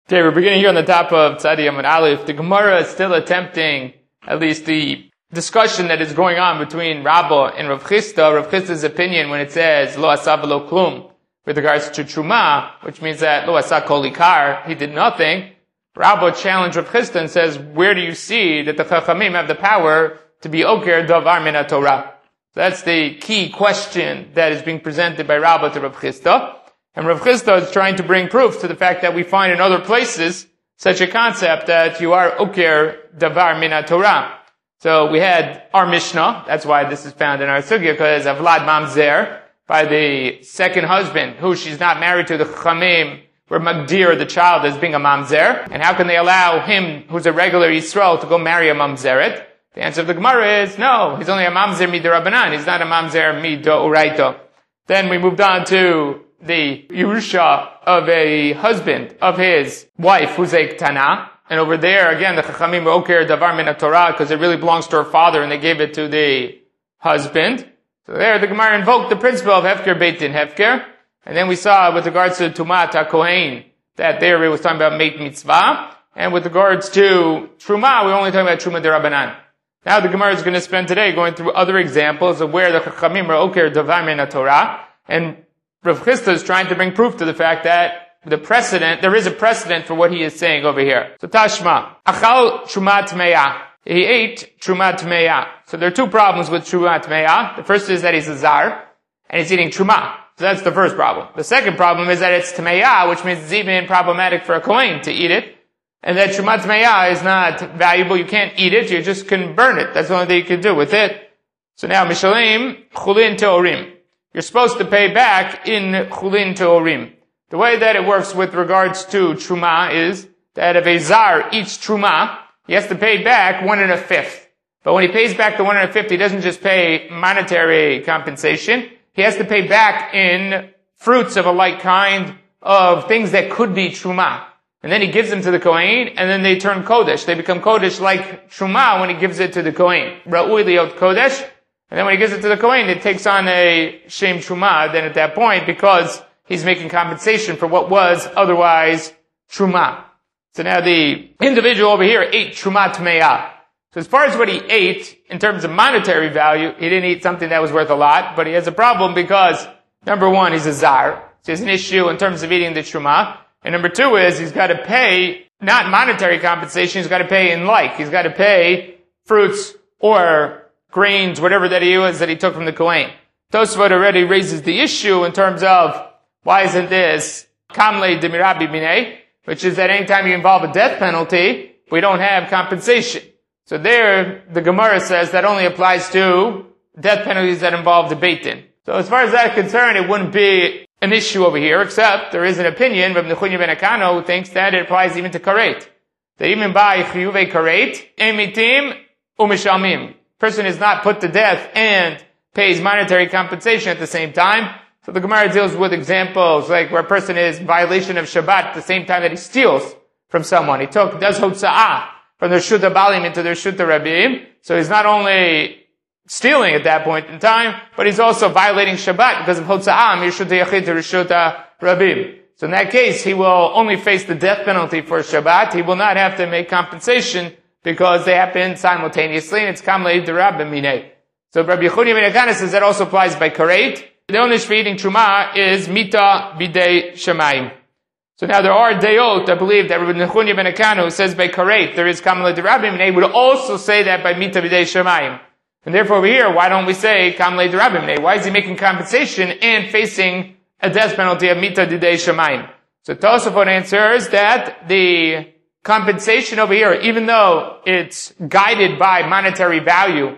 Okay, we're beginning here on the top of Tzadi Amud Aleph. The Gemara is still attempting, at least the discussion that is going on between Rabba and Rav Chisda. Rav Chisda's opinion when it says Lo asa v'lo klum with regards to Truma, which means that Lo asa kol ikar, he did nothing. Rabba challenged Rav Chisda and says, where do you see that the Chachamim have the power to be oker davar min Torah? That's the key question that is being presented by Rabba to Rav Chisda. And Rav Chisda is trying to bring proof to the fact that we find in other places such a concept that you are oker davar min Torah. So we had our Mishnah, that's why this is found in our sugya, because Avlad Mamzer, by the second husband, who she's not married to, the Chachamim were magdir the child as being a Mamzer. And how can they allow him, who's a regular Yisrael, to go marry a Mamzeret? The answer of the Gemara is, no, he's only a Mamzer mid'Rabbanan, he's not a Mamzer mid'Oraita. Then we moved on to the Yerusha of a husband of his wife, who's a Ktana. And over there, again, the Chachamim were oker davar min Torah because it really belongs to her father and they gave it to the husband. So there, the Gemara invoked the principle of Hefker Beit Din Hefker. And then we saw with regards to Tumat HaKohen that there it was talking about Meit Mitzvah. And with regards to Truma, we're only talking about Truma D'Rabbanan. Now the Gemara is going to spend today going through other examples of where the Chachamim are oker davar min Torah. And Rav Chisda is trying to bring proof to the fact that there is a precedent for what he is saying over here. So Tashma, Achal Truma Tmeya. He ate Truma Tmeya. So there are two problems with Truma Tmeya. The first is that he's a Zar, and he's eating Truma. So that's the first problem. The second problem is that it's Tmeya, which means it's even problematic for a Kohen to eat it. And that Truma Tmeya is not valuable. You can't eat it, you just can burn it. That's the only thing you can do with it. So now, Mishalim, Chulin Teorim. You're supposed to pay back in Chulin Teorim. The way that it works with regards to Truma is that if a Zar eats Truma, he has to pay back 1 1/5. But when he pays back the 1 1/5, he doesn't just pay monetary compensation. He has to pay back in fruits of a like kind of things that could be Truma. And then he gives them to the Kohen, and then they turn Kodesh. They become Kodesh like Truma when he gives it to the Kohen. Ra'ui liot Kodesh. And then when he gives it to the Kohen, it takes on a Shem Truma then at that point because he's making compensation for what was otherwise Truma. So now the individual over here ate Truma Tmeya. So as far as what he ate, in terms of monetary value, he didn't eat something that was worth a lot, but he has a problem because, number one, he's a Zar. So there's an issue in terms of eating the Truma. And number two is he's got to pay, not monetary compensation, he's got to pay in like. He's got to pay fruits or grains, whatever that he was that he took from the Kohen. Tosfot already raises the issue in terms of why isn't this kamle demirabi minei, which is that anytime you involve a death penalty, we don't have compensation. So there, the Gemara says that only applies to death penalties that involve the Beit Din. So as far as that is concerned, it wouldn't be an issue over here, except there is an opinion from Nechunya ben Akano who thinks that it applies even to karet. That even by chiyuvei karet, emitim umishalmim. Person is not put to death and pays monetary compensation at the same time. So the Gemara deals with examples like where a person is in violation of Shabbat at the same time that he steals from someone. He does hotza'ah from the Reshut HaBalim into the Reshut HaRabim. So he's not only stealing at that point in time, but he's also violating Shabbat because of hotza'ah from Reshut HaYachid to Reshut HaRabim. So in that case, he will only face the death penalty for Shabbat. He will not have to make compensation because they happen simultaneously, and it's kamlei d'Rabba minei. So Rabbi Yehuda ben Akana says that also applies by karet. The only for eating truma is mita bidei shemayim. So now there are dayot, I believe, that Rabbi Yehuda ben Akana who says by karet there is kamlei d'Rabba minei would also say that by mita bidei shemayim. And therefore over here, why don't we say kamlei d'Rabba minei? Why is he making compensation and facing a death penalty of mita bidei shemayim? So Tosafot answers that the compensation over here, even though it's guided by monetary value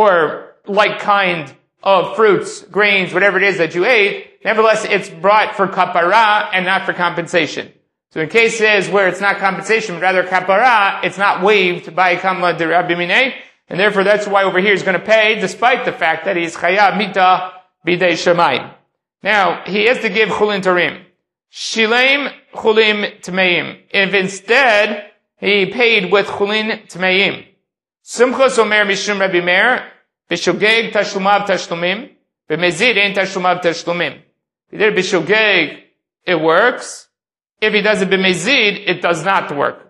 or like kind of fruits, grains, whatever it is that you ate, nevertheless it's brought for kapara and not for compensation. So in cases where it's not compensation, but rather kapara, it's not waived by kamla d'Rabbi minei, and therefore that's why over here he's going to pay, despite the fact that he's chayav mita bidei shemayim. Now, he has to give chulin tarim. Shilem chulim tmeim. If instead he paid with chulin tmeim. Simchos omer mishum Rabbi Meir, b'shogeg tashlumav tashlumim, b'mezid ein tashlumav tashlumim. He did b'shogeg, it works. If he does it b'mezid, it does not work.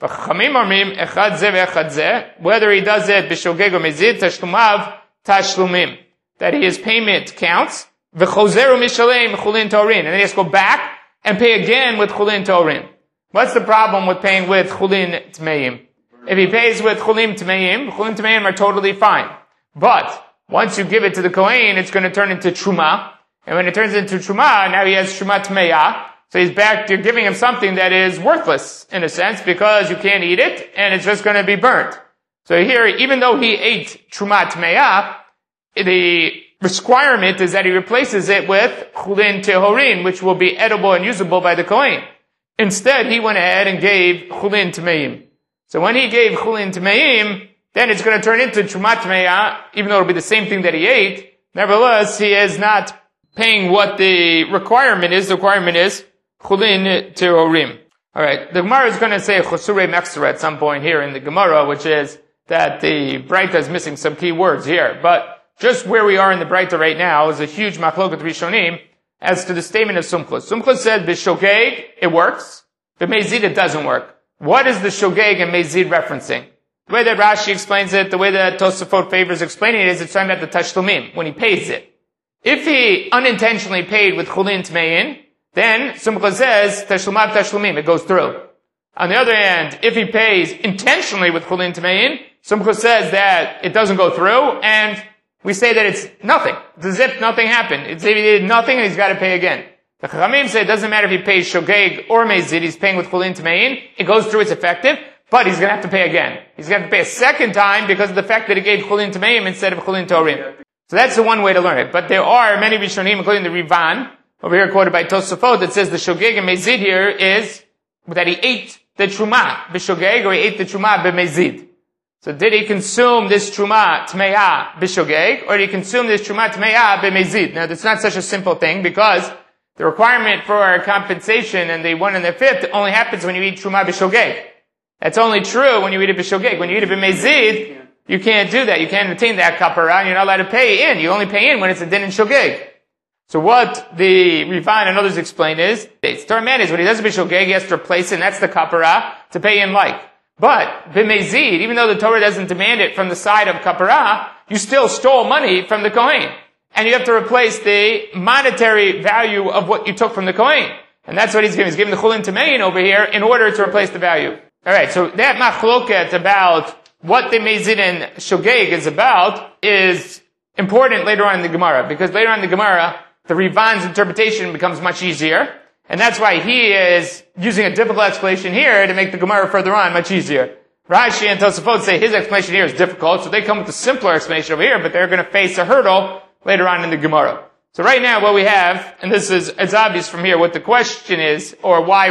Whether he does it b'shogeg or mezid, tashlumav tashlumim. That his payment counts. V'chozeru mishalem chulin torin. And then he has to go back and pay again with chulin torin. What's the problem with paying with chulin tmeim? If he pays with chulin tmeim are totally fine. But once you give it to the kohen, it's going to turn into truma. And when it turns into truma, now he has truma tmeya. So he's back, you're giving him something that is worthless, in a sense, because you can't eat it, and it's just going to be burnt. So here, even though he ate truma tmeya, the requirement is that he replaces it with chulin tehorin, which will be edible and usable by the kohen. Instead, he went ahead and gave chulin tmeim. So when he gave chulin tmeim, then it's going to turn into truma tmeya, even though it'll be the same thing that he ate. Nevertheless, he is not paying what the requirement is. The requirement is chulin tehorim. Alright, the Gemara is going to say chosurei mechsera at some point here in the Gemara, which is that the Breita is missing some key words here. But just where we are in the Breita right now is a huge machloket rishonim as to the statement of Sumchus. Sumchus said, b'shogeg, it works. B'mezid, it doesn't work. What is the shogeg and mezid referencing? The way that Rashi explains it, the way that Tosafot favors explaining it is it's talking about the tashlumim, when he pays it. If he unintentionally paid with chulin tmein, then Sumchus says, tashlumav tashlumim, it goes through. On the other hand, if he pays intentionally with chulin tmein, Sumchus says that it doesn't go through, and we say that it's nothing. It's as if nothing happened. It's if he did nothing and he's got to pay again. The Chachamim say it doesn't matter if he pays shogeg or mezid, he's paying with chulin tmein, it goes through, it's effective, but he's going to have to pay again. He's going to have to pay a second time because of the fact that he gave chulin tmeim instead of chulin torim. So that's the one way to learn it. But there are many Rishonim, including the Rivan, over here quoted by Tosafot, that says the shogeg and mezid here is that he ate the truma b'shogeg or he ate the truma b'mezid. So did he consume this truma tmeya b'shogeg or did he consume this truma tmeya b'mezid? Now that's not such a simple thing because the requirement for compensation and the 1 1/5 only happens when you eat truma b'shogeg. That's only true when you eat it b'shogeg. When you eat it b'mezid, you can't do that. You can't retain that kapara and you're not allowed to pay in. You only pay in when it's a din in shogeg. So what the Rivan and others explain is, the Torah man is when he does a b'shogeg, he has to replace it, and that's the kapara, to pay in like. But, b'mezid, even though the Torah doesn't demand it from the side of kapara, you still stole money from the Kohen. And you have to replace the monetary value of what you took from the Kohen. And that's what he's giving. He's giving the chulin temein over here in order to replace the value. Alright, so that machloket about what the mezid and shogeg is about is important later on in the Gemara. Because later on in the Gemara, the Rivan's interpretation becomes much easier. And that's why he is using a difficult explanation here to make the Gemara further on much easier. Rashi and Tosafot say his explanation here is difficult, so they come with a simpler explanation over here, but they're going to face a hurdle later on in the Gemara. So right now what we have, and this is, it's obvious from here what the question is, or why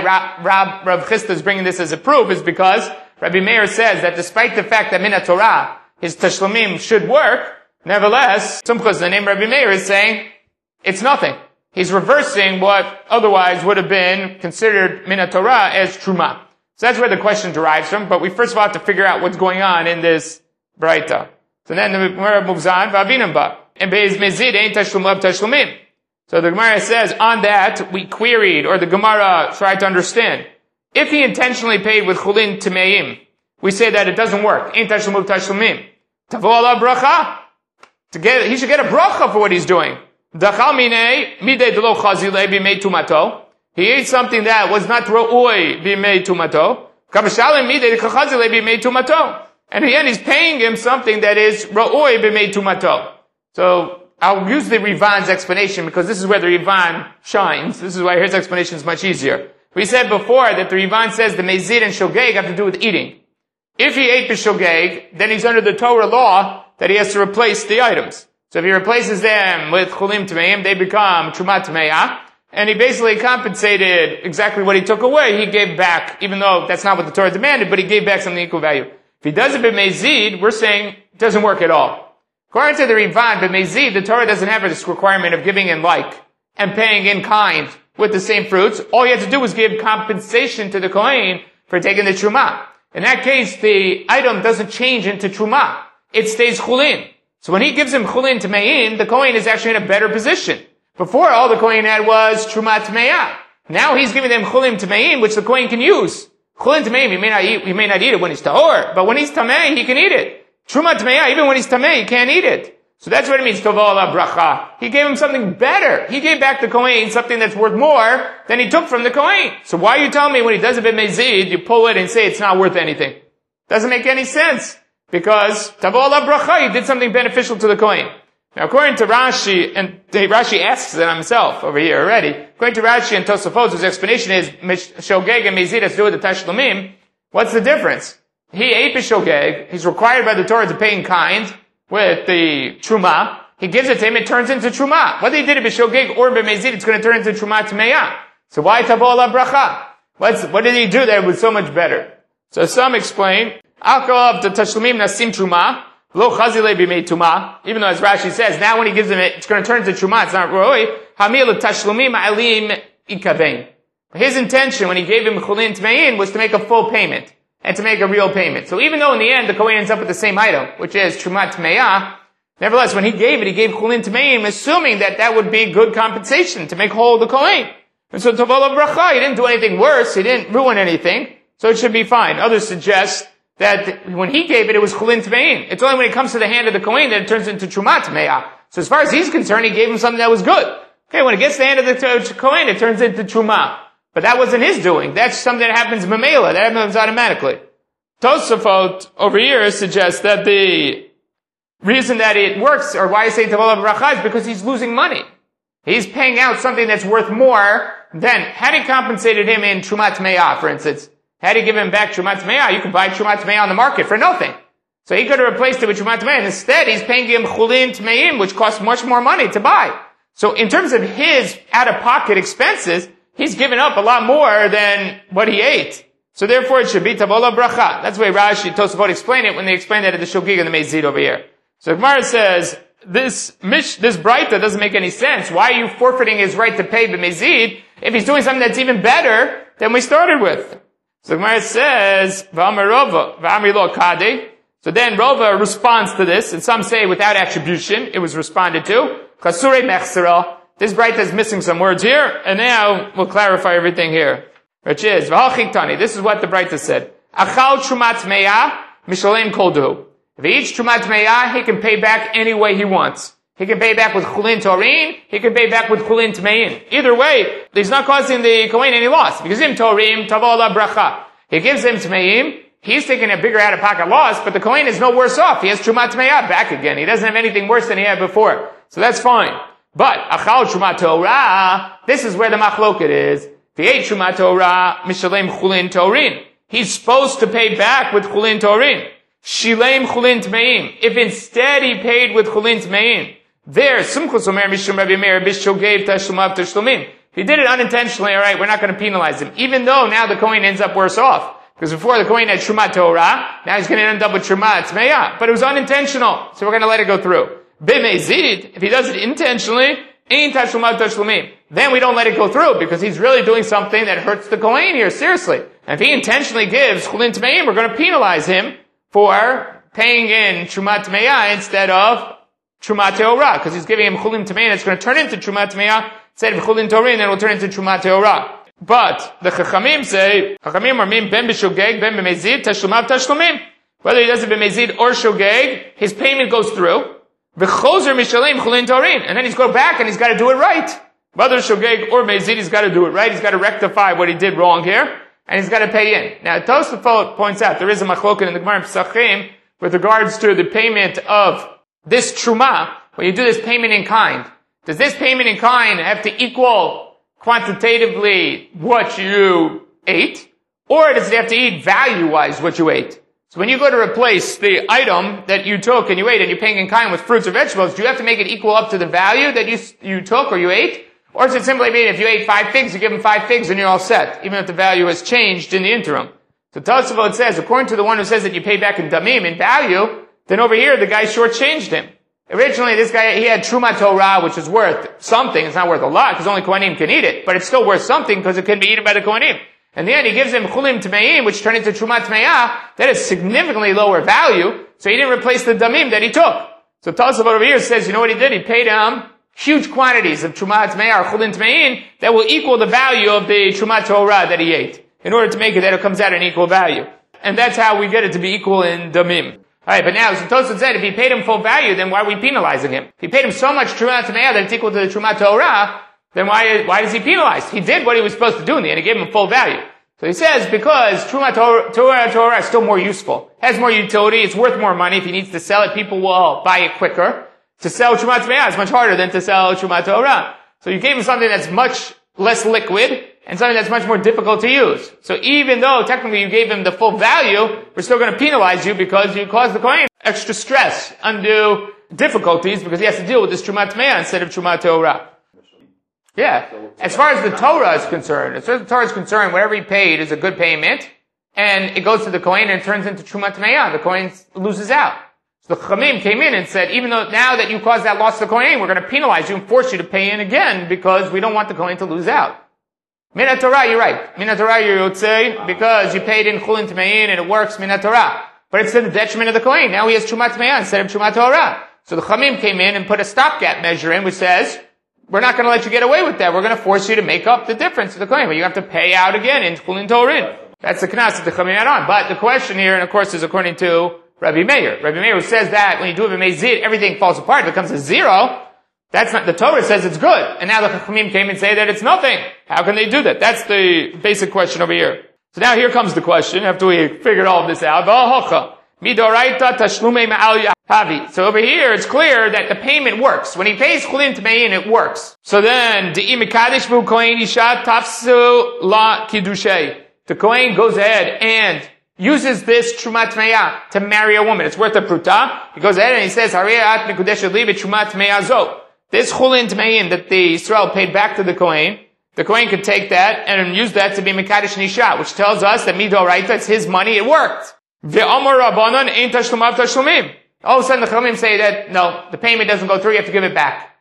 Rav Chisda is bringing this as a proof, is because Rabbi Meir says that despite the fact that Min Torah, his tashlumim should work, nevertheless, Sumchus, the name Rabbi Meir, is saying, it's nothing. He's reversing what otherwise would have been considered Min Torah as Truma. So that's where the question derives from, but we first of all have to figure out what's going on in this Braita. So then the Gemara moves on, V'avinam ba. And Be'ez Mezid ain't Tashlum Tashlumim. So the Gemara says, on that, we queried, or the Gemara tried to understand. If he intentionally paid with Chulin Temeim, we say that it doesn't work. Ain't Tashlum Tashlumim. Tavo ala bracha. He should get a bracha for what he's doing. Dachal minei, midei delo chazilei b'mei tumato. He ate something that was not ro'oi b'mei tumato. Kabashalim midei chazilei b'mei tumato. And again, he's paying him something that is ro'oi b'mei tumato. So, I'll use the Rivan's explanation because this is where the Rivan shines. This is why his explanation is much easier. We said before that the Rivan says the mezid and shogeg have to do with eating. If he ate the shogeg, then he's under the Torah law that he has to replace the items. So if he replaces them with chulim tmeim, they become truma tmeya, and he basically compensated exactly what he took away. He gave back, even though that's not what the Torah demanded, but he gave back something equal value. If he does it b'mezid, we're saying it doesn't work at all. According to the Rivan, b'mezid, the Torah doesn't have this requirement of giving in like and paying in kind with the same fruits. All you have to do is give compensation to the Kohen for taking the truma. In that case, the item doesn't change into truma. It stays chulin. So when he gives him chulin tmein, the Kohen is actually in a better position. Before, all the Kohen had was truma tmeya. Now he's giving them chulim tameim, which the kohen can use. Chulim tameim, he may not eat it when he's tahor, but when he's tamei, he can eat it. Truma tameya, even when he's tamei, he can't eat it. So that's what it means, tovah ala bracha. He gave him something better. He gave back the kohen something that's worth more than he took from the kohen. So why are you telling me when he does a b'mezid, you pull it and say it's not worth anything? Doesn't make any sense. Because tovah ala bracha, he did something beneficial to the kohen. Now, according to Rashi, and Rashi asks it himself over here already, according to Rashi and Tosafot, whose explanation is shogeg and mezid has to do with the tashlumim, what's the difference? He ate b'shogeg, he's required by the Torah to pay in kind with the truma, he gives it to him, it turns into truma. Whether he did it b'shogeg or b'mezid, it's going to turn into truma tmeya. So why tovah ala bracha? What did he do that was so much better? So some explain, alcohol of the tashlumim nasim truma, lo chazile b'mei tuma, even though as Rashi says, now when he gives him it, it's going to turn into truma, it's not roi, hamil tashlumim alim ikavein. His intention when he gave him chulin tmein was to make a full payment, and to make a real payment. So even though in the end the kohen ends up with the same item, which is truma tmeya, nevertheless when he gave it, he gave chulin tmein, assuming that would be good compensation to make whole the kohen. And so tovah ala bracha, he didn't do anything worse, he didn't ruin anything, so it should be fine. Others suggest that when he gave it, it was chulin tmein. It's only when it comes to the hand of the kohen that it turns into truma tmeya. So as far as he's concerned, he gave him something that was good. Okay, when it gets to the hand of the kohen, it turns into truma. But that wasn't his doing. That's something that happens memela. That happens automatically. Tosafot over here suggests that the reason that it works, or why I say tovah ala bracha, is because he's losing money. He's paying out something that's worth more than, had he compensated him in truma tmeya, for instance, had he given him back truma tmeya, you could buy truma tmeya on the market for nothing. So he could have replaced it with truma tmeya, and instead he's paying him chulin tmeim, which costs much more money to buy. So in terms of his out-of-pocket expenses, he's given up a lot more than what he ate. So therefore it should be tovah ala bracha. That's the way Rashi, Tosafot explain it when they explain that at the shogeg and the mezid over here. So Gemara says, this braita doesn't make any sense. Why are you forfeiting his right to pay the mezid if he's doing something that's even better than we started with? So Gemara says, V'amar Rova, V'amri lo kade. So then Rova responds to this, and some say without attribution, it was responded to. Chasure mechsera. This braita is missing some words here, and now we'll clarify everything here. Which is, V'halchiktani, this is what the braita said. Achal trumat tmeya, mishalem kol duhu. If he eats trumat tmeya, he can pay back any way he wants. He can pay back with chulin torin, he can pay back with chulin tmein. Either way, he's not causing the kohen any loss. Because him torim, tovah ala bracha. He gives him tmeim, he's taking a bigger out-of-pocket loss, but the kohen is no worse off. He has trumat tmeya back again. He doesn't have anything worse than he had before. So that's fine. But, achal trumat Torah, this is where the machloket is. If he ate trumat Torah, mishalem chulin torin. He's supposed to pay back with chulin torin. Shilem chulin tmeim. If instead he paid with chulin tmeim, there, Simchus Omer Mishum Rabbi Meir Bishogev Tashlumav Tashlumim. If he did it unintentionally, alright, we're not going to penalize him. Even though now the kohen ends up worse off. Because before the kohen had Trumat Torah, now he's going to end up with Trumat Tmeya. But it was unintentional, so we're going to let it go through. B'mezid, if he does it intentionally, Ein Tashlumav Tashlumim. Then we don't let it go through, because he's really doing something that hurts the kohen here, seriously. And if he intentionally gives Chulin Tmeim, we're going to penalize him for paying in Trumat Tmeya instead of Trumat Teorah, because he's giving him Chulin Tmeya, and it's going to turn into Trumat Tmeya instead of Chulin Torin, and then it will turn into Trumat Teorah. But the Chachamim say, Chachamim are mean ben b'shogeg, ben b'mezid, tashlumav tashlumim. Whether he does it b'mezid or shogeg, his payment goes through. V'chozer mishalem Chulin Torin, and then he's going back and he's got to do it right. Whether shogeg or mezid, he's got to do it right. He's got to rectify what he did wrong here, and he's got to pay in. Now, Tosafot points out there is a machloket in the Gemara Pesachim with regards to the payment of this truma, when you do this payment in kind. Does this payment in kind have to equal quantitatively what you ate? Or does it have to eat value-wise what you ate? So when you go to replace the item that you took and you ate and you're paying in kind with fruits or vegetables, do you have to make it equal up to the value that you took or you ate? Or does it simply mean if you ate 5 figs, you give them 5 figs and you're all set, even if the value has changed in the interim? So Tosafot says, according to the one who says that you pay back in damim, in value, then over here the guy shortchanged him. Originally, this guy, he had Trumat Torah, which is worth something. It's not worth a lot, because only Kohanim can eat it. But it's still worth something, because it can be eaten by the Kohanim. And then he gives him Chulim Tmeim, which turn into Trumat Tmeya. That is significantly lower value. So he didn't replace the Damim that he took. So Tosafot over here says, you know what he did? He paid him huge quantities of Trumat Me'ah or Chulin Tme'in that will equal the value of the Trumat Torah that he ate, in order to make it that it comes out in equal value. And that's how we get it to be equal in Damim. Alright, but now, so Tosfot said, if he paid him full value, then why are we penalizing him? If he paid him so much Trumat Me'ah that it's equal to the Trumat Torah, then why is he penalized? He did what he was supposed to do in the end. He gave him full value. So he says, because Trumat Torah is still more useful, has more utility, it's worth more money. If he needs to sell it, people will buy it quicker. To sell Trumat Me'ah is much harder than to sell Trumat Torah. So you gave him something that's much less liquid, and something that's much more difficult to use. So even though technically you gave him the full value, we're still going to penalize you because you caused the Kohen extra stress, undue difficulties, because he has to deal with this Trumat Me'ah instead of Trumat Torah. Yeah. As far as the Torah is concerned, whatever he paid is a good payment, and it goes to the Kohen and it turns into Trumat Me'ah. The Kohen loses out. So the Chachamim came in and said, even though now that you caused that loss to the Kohen, we're going to penalize you and force you to pay in again because we don't want the Kohen to lose out. Minat Torah, you're right. Minat Torah, you would say, because you paid in Chulin Tme'in and it works, Minat Torah. But it's to the detriment of the Kohen. Now he has Trumat Me'ah instead of Trumat Torah. So the Chachamim came in and put a stopgap measure in which says, we're not going to let you get away with that. We're going to force you to make up the difference to the Kohen. But you have to pay out again in Chulin Torin. That's the Knas that the Chachamim had on. But the question here, and of course, is according to Rabbi Meir. Rabbi Meir says that when you do it with Mezid, everything falls apart. It becomes a zero. That's not, the Torah says it's good. And now the Chachamim came and say that it's nothing. How can they do that? That's the basic question over here. So now here comes the question, after we figured all of this out. So over here, it's clear that the payment works. When he pays Chulin Tme'in, it works. So then, the Kohen goes ahead and uses this Trumat Me'ah to marry a woman. It's worth a pruta. He goes ahead and he says, this Chulin Tme'in that the Yisrael paid back to the Kohen could take that and use that to be Mekadesh Nisha, which tells us that Midoraita, it's his money, it worked. All of a sudden the Chachamim say that, no, the payment doesn't go through, you have to give it back.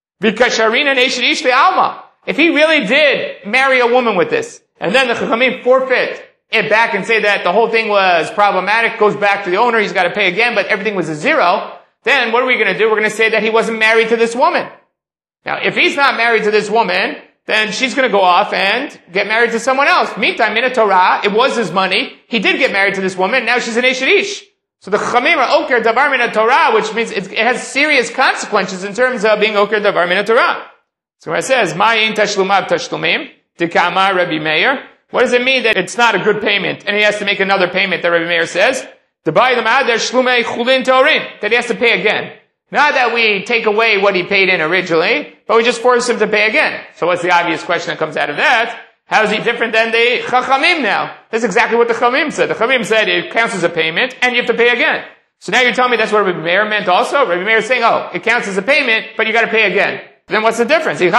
If he really did marry a woman with this, and then the Chachamim forfeit it back and say that the whole thing was problematic, goes back to the owner, he's got to pay again, but everything was a zero, then what are we going to do? We're going to say that he wasn't married to this woman. Now, if he's not married to this woman, then she's going to go off and get married to someone else. Meantime, in a Torah, it was his money. He did get married to this woman. Now she's an Eshet Ish. So the Chachamim are Oker Davar Min Torah, which means it has serious consequences in terms of being Oker Davar Min Torah. So it says, Ma'in Tashlumav Tashlumim, Tikama Rabbi Meir. What does it mean that it's not a good payment and he has to make another payment that Rabbi Meir says? That he has to pay again. Not that we take away what he paid in originally, but we just force him to pay again. So what's the obvious question that comes out of that? How is he different than the Chachamim now? That's exactly what the Chachamim said. The Chachamim said it counts as a payment and you have to pay again. So now you're telling me that's what Rabbi Meir meant also? Rabbi Meir is saying, oh, it counts as a payment, but you gotta pay again. Then what's the difference? So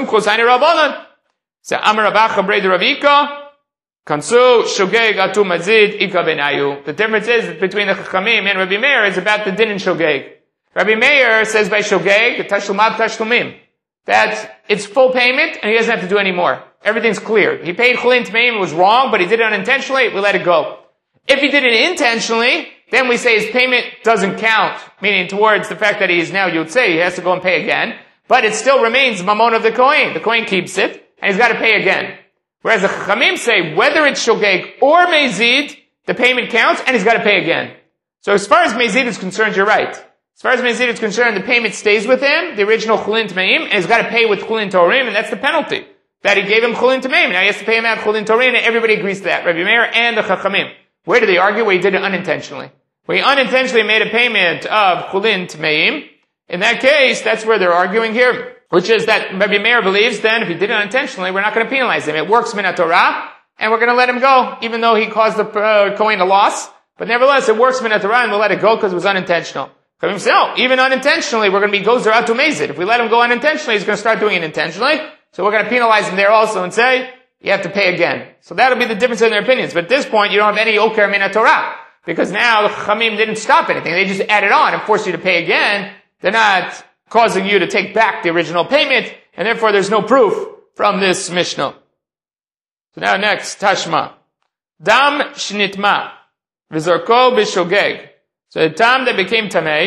Amar Rabacha Brei Ravika, Kansu Shogeg Atu Mazid Ika Benayu. The difference is between the Chachamim and Rabbi Meir is about the din in Shogeg. Rabbi Meir says by Shogeg, Tashlumab Tashlumim, that it's full payment and he doesn't have to do any more. Everything's clear. He paid Chulin Tme'im, it was wrong, but he did it unintentionally, we let it go. If he did it intentionally, then we say his payment doesn't count, meaning towards the fact that he is now Yotzei, he has to go and pay again, but it still remains Mamon of the Kohen. The Kohen keeps it, and he's got to pay again. Whereas the Chachamim say, whether it's Shogeg or Mezid, the payment counts, and he's got to pay again. So as far as Mezid is concerned, you're right. As far as Mezid is concerned, the payment stays with him, the original Chulin Tme'im, and he's got to pay with Chulin Torim, and that's the penalty. That he gave him Chulin Tme'im, now he has to pay him out Chulin Torim, and everybody agrees to that, Rabbi Meir and the Chachamim. Where do they argue? Where he did it unintentionally. Where he unintentionally made a payment of Chulin Tme'im, in that case, that's where they're arguing here. Which is that Rabbi Meir believes then if he did it unintentionally, we're not going to penalize him. It works Minat Torah, and we're going to let him go, even though he caused the Kohen a loss. But nevertheless, it works Minat Torah, and we'll let it go because it was unintentional. Chachamim say, no, even unintentionally, we're going to be gozer out to Mezid. If we let him go unintentionally, he's going to start doing it intentionally. So we're going to penalize him there also and say, you have to pay again. So that'll be the difference in their opinions. But at this point, you don't have any Oker Minat Torah. Because now the Chachamim didn't stop anything. They just added on and forced you to pay again. They're not causing you to take back the original payment, and therefore there's no proof from this Mishnah. So now next, Tashma. Dam shnitma, v'zorko b'shogeg. So the tam that became tamei,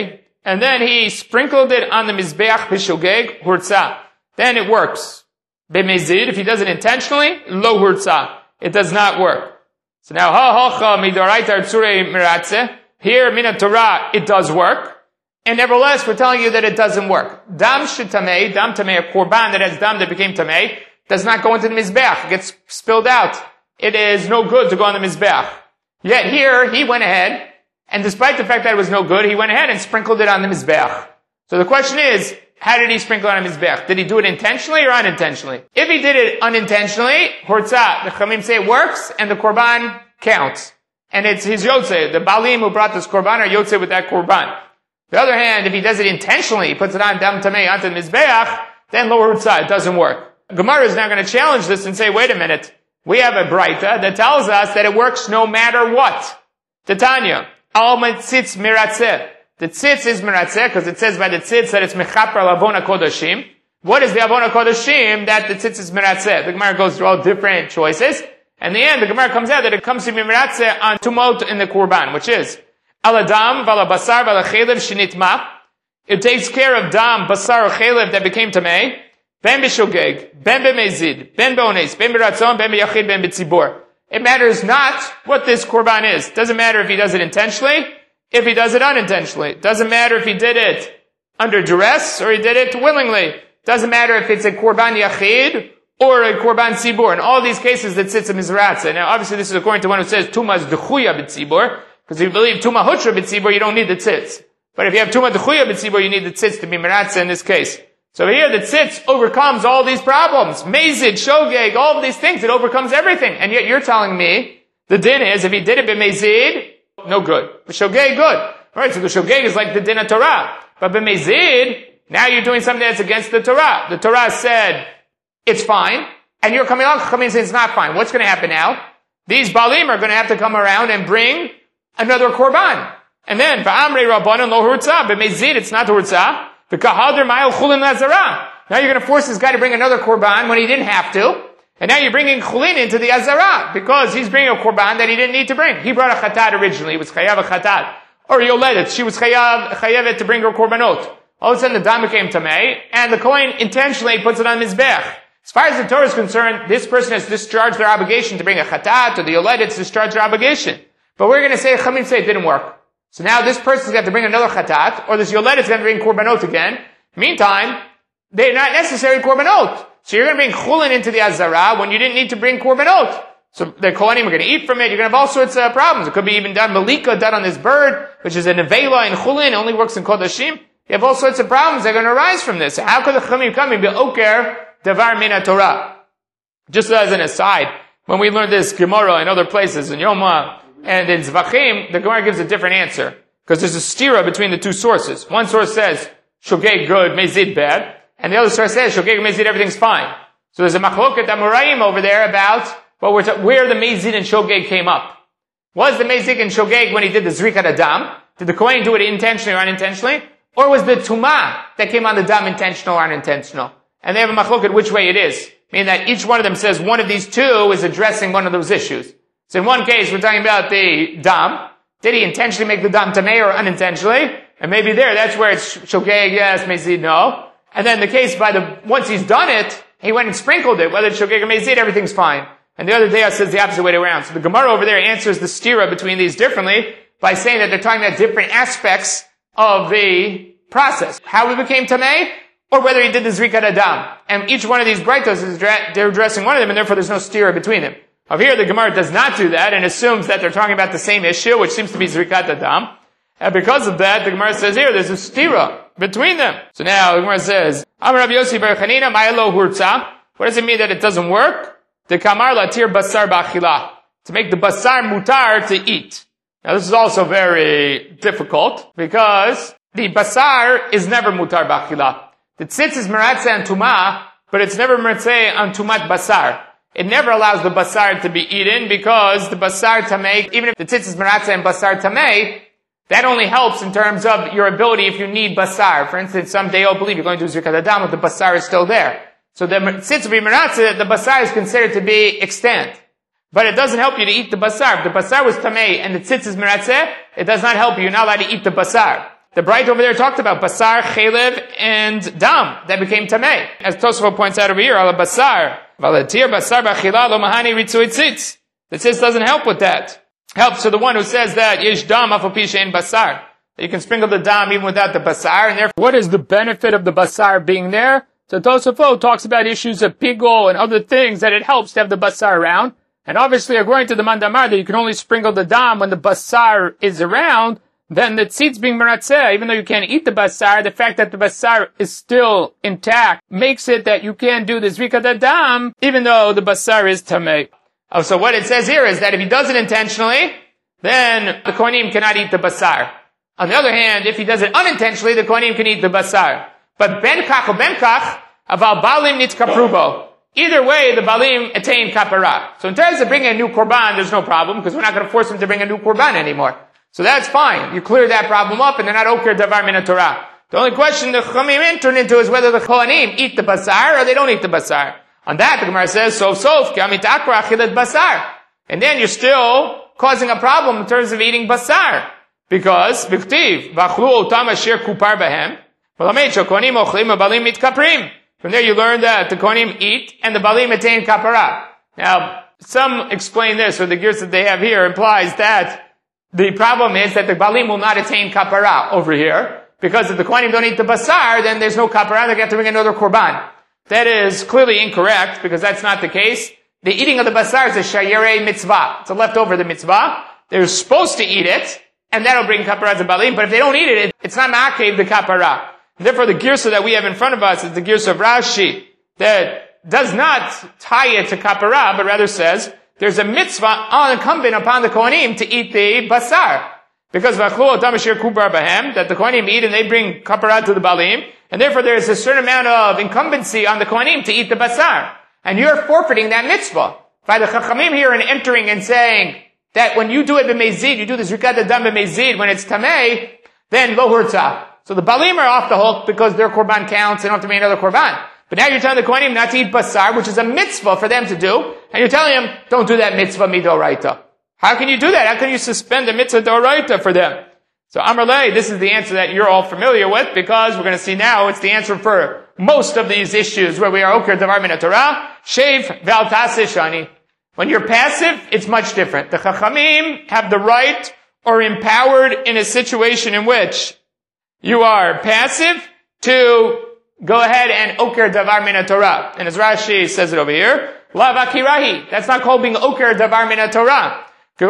and then he sprinkled it on the Mizbeach b'shogeg, hurtza. Then it works. B'mezid, if he does it intentionally, lo hurtza. It does not work. So now, ha-ha-ha, midoraita artzurei miratze. Here, mina Torah, it does work. And nevertheless, we're telling you that it doesn't work. Dam shetamei, dam tamei, a korban that has dam that became tamei, does not go into the Mizbeach. It gets spilled out. It is no good to go on the Mizbeach. Yet here, he went ahead, and despite the fact that it was no good, he went ahead and sprinkled it on the Mizbeach. So the question is, how did he sprinkle it on the Mizbeach? Did he do it intentionally or unintentionally? If he did it unintentionally, Hortzah, the Chamim say it works, and the Korban counts. And it's his Yotzeh. The Balim who brought this Korban are Yotzeh with that Korban. On the other hand, if he does it intentionally, he puts it on Dam Tamei onto the Mizbeach, then Lo Hortzah, it doesn't work. Gemara is now going to challenge this and say, wait a minute, we have a Braita that tells us that it works no matter what. Titania, Al Metzitz Miratzeh. The tzitz is miratzeh, because it says by the tzitz that it's mechaper lavona kodashim. What is the avona kodashim that the tzitz is miratzeh? The Gemara goes through all different choices. And in the end, the Gemara comes out that it comes to be miratzeh on tumot in the korban, which is aladam, vala basar, vala chelev, shinitma. It takes care of dam, basar, or chelev that became tamei. Ben b'shogeg, ben b'mezid, ben b'ones, ben b'ratzon, ben b'yachid, ben b'tzibor. It matters not what this korban is. It doesn't matter if he does it intentionally, if he does it unintentionally. It doesn't matter if he did it under duress or he did it willingly. It doesn't matter if it's a korban yachid or a korban tzibur. In all these cases, the tzitz is mizratza. Now, obviously, this is according to one who says tuma is dechuya b'tzibur, because if you believe tuma hutra b'tzibur, you don't need the tzitz. But if you have tuma dechuya b'tzibur, you need the tzitz to be miratza in this case. So here, the tzitz overcomes all these problems. Mezid, shogeg, all of these things, it overcomes everything. And yet you're telling me the din is if he did it b'mezid, no good. B'shogeg, good. Alright, so the shogeg is like the din of Torah. But b'mezid, now you're doing something that's against the Torah. The Torah said, it's fine, and you're coming along and saying it's not fine. What's going to happen now? These Balim are going to have to come around and bring another korban. And then, v'amrei rabbanan lo hurtzah, b'mezid, it's not hurtzah. V'kahader ma'al chulin lazarah. Now you're going to force this guy to bring another korban when he didn't have to. And now you're bringing chulin into the azara, because he's bringing a korban that he didn't need to bring. He brought a chatat originally, he was chayav a chatat. Or yoledet, she was chayavet to bring her korbanot. All of a sudden the dam became tamei, and the kohen intentionally puts it on mizbech. As far as the Torah is concerned, this person has discharged their obligation to bring a chatat, or the yoledet to discharge their obligation. But we're going to say, Chamim say it didn't work. So now this person's got to bring another chatat, or this yoledet's got to bring korbanot again. Meantime, they're not necessary korbanot. So you're going to bring chulin into the azara when you didn't need to bring korbanot. So the kohanim are going to eat from it. You're going to have all sorts of problems. It could be even done malika, done on this bird, which is a nevela in chulin, only works in kodashim. You have all sorts of problems that are going to arise from this. How could the chamim come and be oker devar mina Torah? Just as an aside, when we learned this Gemara in other places, in Yoma and in Zvachim, the Gemara gives a different answer. Because there's a stira between the two sources. One source says, shogeg good, mezid bad. And the other source says, shogeg mezid, everything's fine. So there's a machloket amorayim over there about where the mezid and shogeg came up. Was the mezid and shogeg when he did the zrikat adam? Did the kohen do it intentionally or unintentionally? Or was the tumah that came on the dam intentional or unintentional? And they have a machloket which way it is. Meaning that each one of them says one of these two is addressing one of those issues. So in one case, we're talking about the dam. Did he intentionally make the dam tamei or unintentionally? And maybe that's where it's shogeg, yes, mezid, no. And then the case once he's done it, he went and sprinkled it. Whether it's shogeg or mezid, everything's fine. And the other day says the opposite way around. So the Gemara over there answers the stira between these differently by saying that they're talking about different aspects of the process. How he became tamei, or whether he did the zrikat adam. And each one of these braitos they're addressing one of them, and therefore there's no stira between them. Over here, the Gemara does not do that and assumes that they're talking about the same issue, which seems to be zrikat adam. And because of that, the Gemara says here, there's a stira between them. So now, the Gemara says, Amar Rabbi Yossi bar Chanina, ma'elo hurtza. What does it mean that it doesn't work? The kamar latir basar b'achila. To make the basar mutar to eat. Now this is also very difficult, because the basar is never mutar b'achila. The tzitz is meratzeh and tumah, but it's never meratzeh on tumat basar. It never allows the basar to be eaten, because the basar tamei, even if the tzitz is meratzeh and basar tamei, that only helps in terms of your ability if you need basar. For instance, someday you'll believe you're going to do zrikat adam, but the basar is still there. So the tzitz will be meratzeh, the basar is considered to be extant. But it doesn't help you to eat the basar. If the basar was tamei and the tzitz is meratzeh, it does not help you. You're not allowed to eat the basar. The Bright over there talked about basar, chelev, and dam that became tamei. As Tosfot points out over here, ala basar, valatir basar b'achila lo mahani ritzui tzitz. The tzitz doesn't help with that. Helps to the one who says that yesh dam afal pi she'en basar. That you can sprinkle the dam even without the basar, and therefore, what is the benefit of the basar being there? So Tosfot talks about issues of pigul and other things that it helps to have the basar around. And obviously, according to the Mandamar, that you can only sprinkle the dam when the basar is around, then the tzitz being meratzeh, even though you can't eat the basar, the fact that the basar is still intact makes it that you can do the zrikat dam, even though the basar is tamei. Oh, so what it says here is that if he does it intentionally, then the kohanim cannot eat the basar. On the other hand, if he does it unintentionally, the kohanim can eat the basar. But ben kach or ben kach, aval balim nitzkaprubo. Either way, the balim attain kapara. So in terms of bringing a new korban, there's no problem, because we're not going to force him to bring a new korban anymore. So that's fine. You clear that problem up, and they're not oker davar min Torah. The only question the Chachamim turn into is whether the kohanim eat the basar or they don't eat the basar. On that, the Gemara says, sof, ki amit akra achilat basar. And then you're still causing a problem in terms of eating basar. Because, b'ktiv, v'achlu otam asher kupar bahem, v'lamed shokonim ochlim v'balim mitkaprim. From there you learn that the kohanim eat and the balim attain kapara. Now, some explain this, or the gears that they have here implies that the problem is that the balim will not attain kapara over here, because if the kohanim don't eat the basar, then there's no kapara, they have to bring another korban. That is clearly incorrect, because that's not the case. The eating of the basar is a shayirei mitzvah. It's a leftover of the mitzvah. They're supposed to eat it, and that'll bring kapara to balim, but if they don't eat it, it's not ma'akev the kapara. Therefore, the girsa that we have in front of us is the girsa of Rashi, that does not tie it to kapara, but rather says, there's a mitzvah incumbent upon the kohanim to eat the basar. Because v'achlu otam asher kubar bahem, that the kohanim eat and they bring kapara to the balim, and therefore there is a certain amount of incumbency on the kohanim to eat the basar. And you're forfeiting that mitzvah. By the chachamim here and entering and saying that when you do it b'mezid, you do the zrikat dam b'mezid, when it's tamei, then lo hurtza. So the balim are off the hook because their korban counts and don't have to make another korban. But now you're telling the kohanim not to eat basar, which is a mitzvah for them to do, and you're telling them, don't do that mitzvah midoraita. How can you do that? How can you suspend the mitzvah doraita for them? So Amrlei, this is the answer that you're all familiar with, because we're going to see now it's the answer for most of these issues where we are oker davar min Torah, shave ve'al taseh shani. When you're passive, it's much different. The chachamim have the right or empowered in a situation in which you are passive to go ahead and oker davar min Torah. And as Rashi says it over here, la vakirahi. That's not called being oker davar min Torah. Here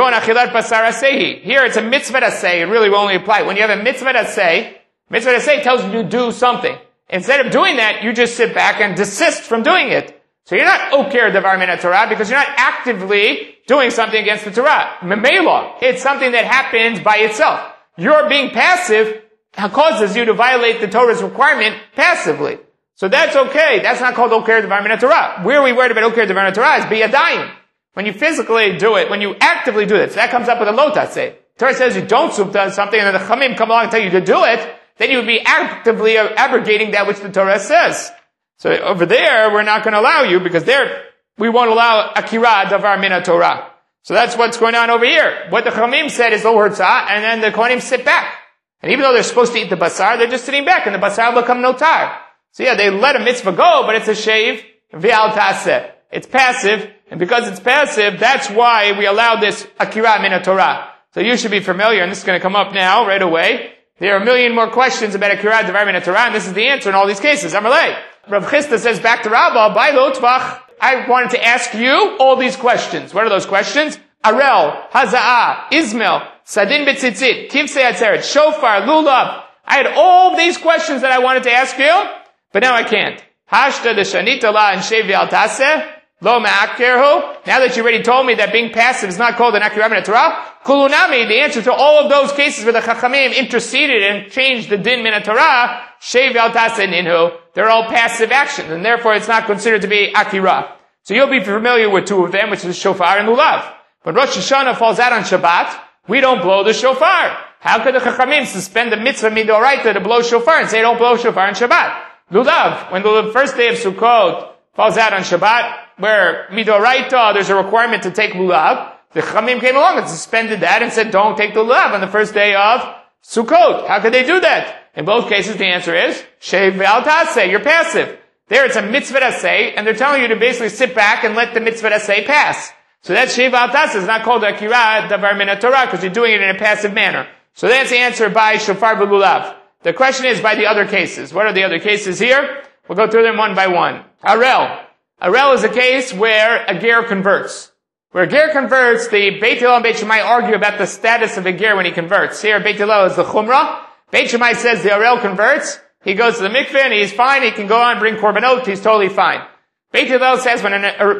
it's a mitzvah to say. It really will only apply. When you have a mitzvah to say tells you to do something. Instead of doing that, you just sit back and desist from doing it. So you're not oker davar min Torah because you're not actively doing something against the Torah. Memela, it's something that happens by itself. Your being passive causes you to violate the Torah's requirement passively. So that's okay. That's not called oker davar min Torah. Where we worried about oker davar min Torah is biyadayim. When you physically do it, when you actively do it, so that comes up with a lota say. Torah says you don't subta something and then the chamim come along and tell you to do it, then you would be actively abrogating that which the Torah says. So over there, we're not going to allow you because there, we won't allow akira davar min Torah. So that's what's going on over here. What the chamim said is lo hurtza, and then the kohanim sit back. And even though they're supposed to eat the basar, they're just sitting back and the basar will become notar. So yeah, they let a mitzvah go, but it's a shave ve'al taseh. It's passive. And because it's passive, that's why we allow this akira min Torah. So you should be familiar, and this is going to come up now, right away. There are a million more questions about akira davar min Torah, and this is the answer in all these cases. Amalei. Rav Chisda says back to Rabbah, by lotvach, I wanted to ask you all these questions. What are those questions? Arel, Haza'ah, Ismail, Sadin B'tzitzit, Tivsei Atzeret, Shofar, Lulav. I had all these questions that I wanted to ask you, but now I can't. Hashta de Shanita la and Shevi al Taseh. Lo ma'akerhu. Now that you already told me that being passive is not called an akira min Torah, kulunami, the answer to all of those cases where the chachamim interceded and changed the din min Torah, shev al taseh ninhu, they're all passive actions, and therefore it's not considered to be akira. So you'll be familiar with two of them, which is shofar and lulav. When Rosh Hashanah falls out on Shabbat, we don't blow the shofar. How could the chachamim suspend the mitzvah midoraita to blow shofar and say don't blow shofar on Shabbat? Lulav, when the first day of Sukkot falls out on Shabbat, where midoraita, there's a requirement to take lulav, the chachamim came along and suspended that and said, don't take the lulav on the first day of Sukkot. How could they do that? In both cases, the answer is, Sheiv ve'al taseh, you're passive. There it's a mitzvah aseh, and they're telling you to basically sit back and let the mitzvah aseh pass. So that Sheiv ve'al taseh is not called akira davar min Torah, because you're doing it in a passive manner. So that's the answer by shofar v'lulav. The question is by the other cases. What are the other cases here? We'll go through them one by one. Arel. Arel is a case where a ger converts. Where a ger converts, the Beit Hillel and Beit Shammai argue about the status of a ger when he converts. Here, Beit Hillel is the chumrah. Beit Shammai says the Arel converts. He goes to the mikveh and he's fine. He can go on and bring korbanot. He's totally fine. Beit Hillel says when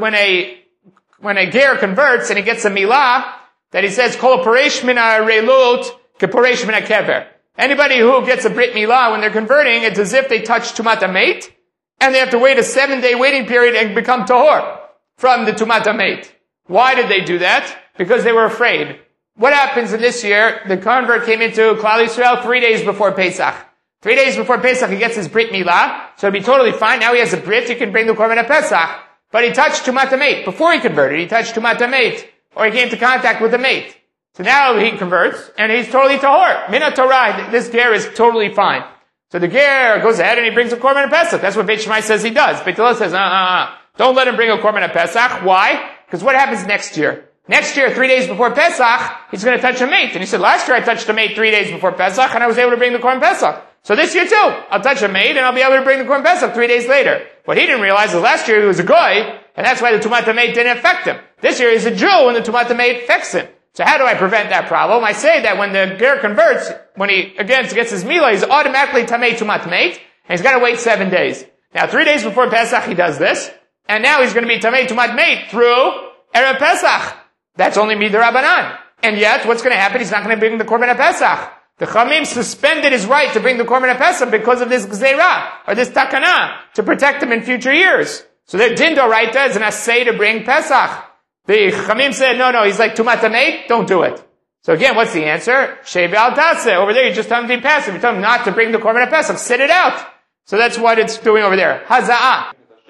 a ger converts and he gets a milah, that he says kol paresh min ha'arelut keparesh min ha'kever. Anybody who gets a brit milah when they're converting, it's as if they touch tumat hamet, and they have to wait a 7-day waiting period and become tahor from the tumat hamet. Why did they do that? Because they were afraid. What happens in this year? The convert came into Klal Yisrael 3 days before Pesach. 3 days before Pesach, he gets his brit milah, so it'll be totally fine. Now he has a brit, he can bring the korban of Pesach. But he touched tumat hamet. Before he converted, he touched tumat hamet, or he came into contact with the mate. So now he converts, and he's totally tahor. Min Torah, this ger is totally fine. So the ger goes ahead and he brings a korban of Pesach. That's what Beit Shammai says he does. Beit Hillel says, don't let him bring a korban of Pesach. Why? Because what happens next year? Next year, 3 days before Pesach, he's going to touch a mate. And he said, last year I touched a mate 3 days before Pesach, and I was able to bring the korban Pesach. So this year too, I'll touch a mate, and I'll be able to bring the korban Pesach 3 days later. What he didn't realize is last year he was a goy, and that's why the tumat hamet didn't affect him. This year he's a Jew, and the tumat hamet affects him. So how do I prevent that problem? I say that when the ger converts, when he again gets his milah, he's automatically tamei tumat hamet, and he's got to wait 7 days. Now 3 days before Pesach he does this, and now he's going to be tamei tumat hamet through Erev Pesach. That's only midirabanan. And yet, what's going to happen? He's not going to bring the korban of Pesach. The Chamim suspended his right to bring the korban of Pesach because of this gzeirah, or this takana, to protect him in future years. So their din d'oraita is an assay to bring Pesach. The Chamim said, no, he's like tumat hamet, don't do it. So again, what's the answer? Sheiv ve'al taseh. Over there, you just tell him to be passive. You tell him not to bring the korban of Pesach. Sit it out. So that's what it's doing over there. Haza'ah.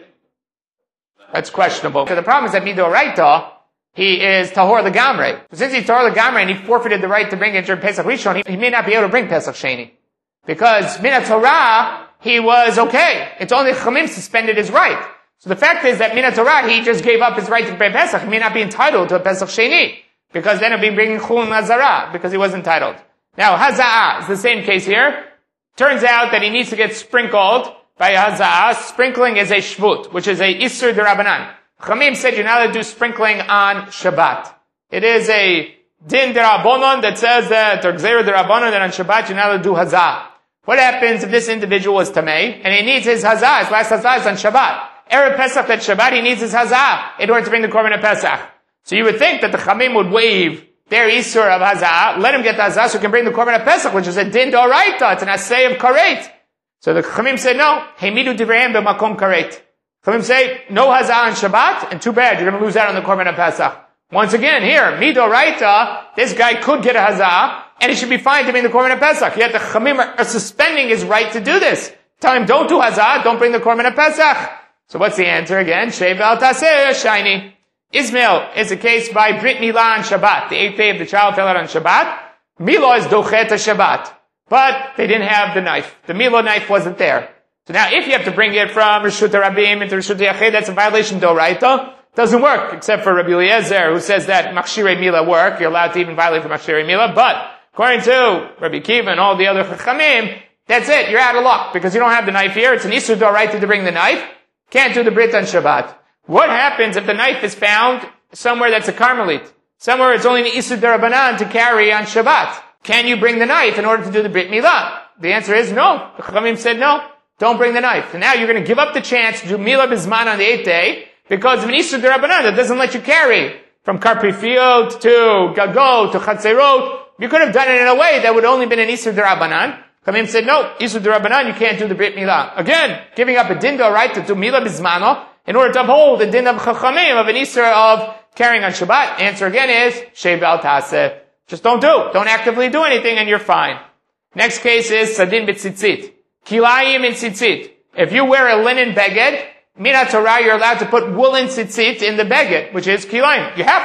That's questionable. Because the problem is that mid'oraita, he is tahor legamrei. So since he's tahor legamrei and he forfeited the right to bring it during Pesach Rishon, he may not be able to bring Pesach Sheni. Because min Torah, he was okay. It's only Chamim suspended his right. So the fact is that min Torah, he just gave up his right to bring Pesach. He may not be entitled to a Pesach Sheni. Because then he'll be bringing Chulun Lazara, because he was entitled. Now, Haza'ah is the same case here. Turns out that he needs to get sprinkled by Haza'ah. Sprinkling is a shvut, which is a Isur d'Rabanan. Chamim said you're not allowed to do sprinkling on Shabbat. It is a din d'Rabbanon that says that, or Gzeira d'Rabbanon, that on Shabbat you're not allowed to do Haza'ah. What happens if this individual was Tamei, and he needs his Haza'ah, his last Haza'ah is on Shabbat. Erev Pesach at Shabbat, he needs his Haza'ah in order to bring the Korban of Pesach. So you would think that the Chamim would waive their Isur of Haza'ah, let him get the Haza'ah so he can bring the Korban of Pesach, which is a din d'oraita, it's an assay of karet. So the Chamim said, no, Hemidu divrehem b'makom karet. Chamim say, no Haza'ah on Shabbat, and too bad, you're going to lose out on the Korban of Pesach. Once again, here, midoraita, this guy could get a Haza'ah, and he should be fine to bring the Korban of Pesach. Yet the Chamim are suspending his right to do this. Tell him, don't do Haza'ah, don't bring the Korban of Pesach. So what's the answer again? Sheiv ve'al taseh, shiny. Ismail is a case by Brit Milah on Shabbat. The 8th day of the child fell out on Shabbat. Milah is dochet Shabbat. But they didn't have the knife. The Milah knife wasn't there. So now if you have to bring it from Reshut HaRabim into Reshut HaYachid, that's a violation d'oraita. Doesn't work, except for Rabbi Eliezer, who says that Machshirei Milah work. You're allowed to even violate for Machshirei Milah. But according to Rabbi Kiva and all the other Chachamim, that's it. You're out of luck because you don't have the knife here. It's an Isur d'oraita to bring the knife. Can't do the Brit on Shabbat. What happens if the knife is found somewhere that's a Carmelite? Somewhere it's only an Isur d'Rabanan to carry on Shabbat. Can you bring the knife in order to do the Brit Milah? The answer is no. The Chachamim said no. Don't bring the knife. So now you're going to give up the chance to do Milah Bizman on the 8th day because of an Isur d'Rabanan that doesn't let you carry from Karpifiot to Gagot to Chatzerot. You could have done it in a way that would only been an Isur d'Rabanan. Chachamim said no. Isur d'Rabanan, you can't do the Brit Milah. Again, giving up a din right to do Milah Bizmano in order to uphold the din of Chachamim of an Isur of carrying on Shabbat. Answer again is Sheiv ve'al taseh. Just don't actively do anything and you're fine. Next case is Sadin b'tzitzit. Kilayim in tzitzit. If you wear a linen beged, min Torah, you're allowed to put woolen tzitzit in the beged, which is kilayim. You have to.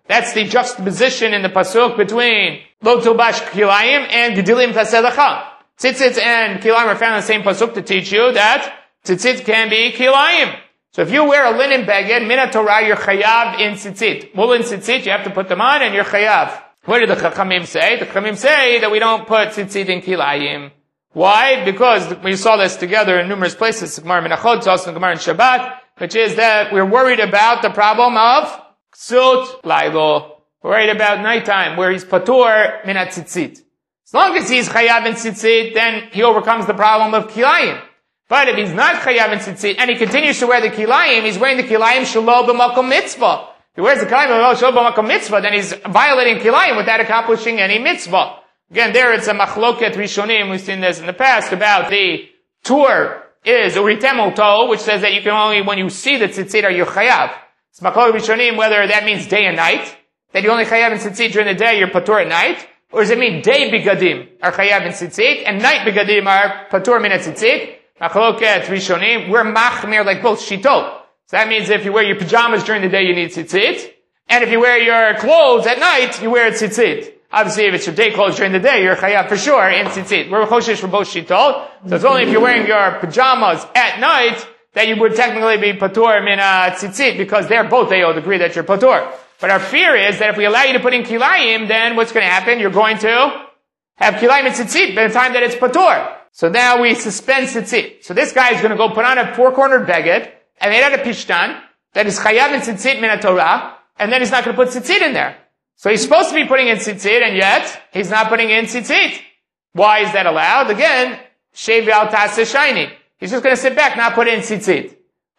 That's the juxtaposition in the pasuk between Lo Tulbash Kilayim and Gedilim Taselecha. Tzitzit and Kilayim are found in the same pasuk to teach you that tzitzit can be Kilayim. So if you wear a linen beged, Min Torah, you're chayav in tzitzit. Woolen tzitzit, you have to put them on and you're chayav. What did the Chachamim say? The Chachamim say that we don't put tzitzit in Kilayim. Why? Because we saw this together in numerous places, Gemara Menachot, it's also in Gemara in Shabbat, which is that we're worried about the problem of Ksut Lailo. We're worried about nighttime, where he's patur min tzitzit. As long as he's chayav in tzitzit, then he overcomes the problem of kilayim. But if he's not chayav in tzitzit, and he continues to wear the kilayim, he's wearing the kilayim shelo b'makom mitzvah. If he wears the kilayim shelo b'makom mitzvah, then he's violating kilayim without accomplishing any mitzvah. Again, there it's a machloket rishonim, we've seen this in the past, about the tur is uritemul to, which says that you can only, when you see the tzitzit, are you chayav. It's machloket rishonim, whether that means day and night, that you only chayav in tzitzit during the day, you're patur at night, or does it mean day bigadim are chayav in tzitzit, and night bigadim are patur min tzitzit? Machloket rishonim, we're machmir like both shitot. So that means if you wear your pajamas during the day, you need tzitzit, and if you wear your clothes at night, you wear tzitzit. Obviously, if it's your day clothes during the day, you're chayav for sure in tzitzit. We're choshesh for both shitot. So it's only if you're wearing your pajamas at night that you would technically be patur min tzitzit, because they're both, they all agree that you're patur. But our fear is that if we allow you to put in kilayim, then what's going to happen? You're going to have kilayim and tzitzit by the time that it's patur. So now we suspend tzitzit. So this guy is going to go put on a four-cornered beged, and made out of pishtan, that is chayav in tzitzit min Torah, and then he's not going to put tzitzit in there. So he's supposed to be putting in tzitzit, and yet he's not putting in tzitzit. Why is that allowed? Again, shev al taseh shiny. He's just going to sit back, not put in tzitzit.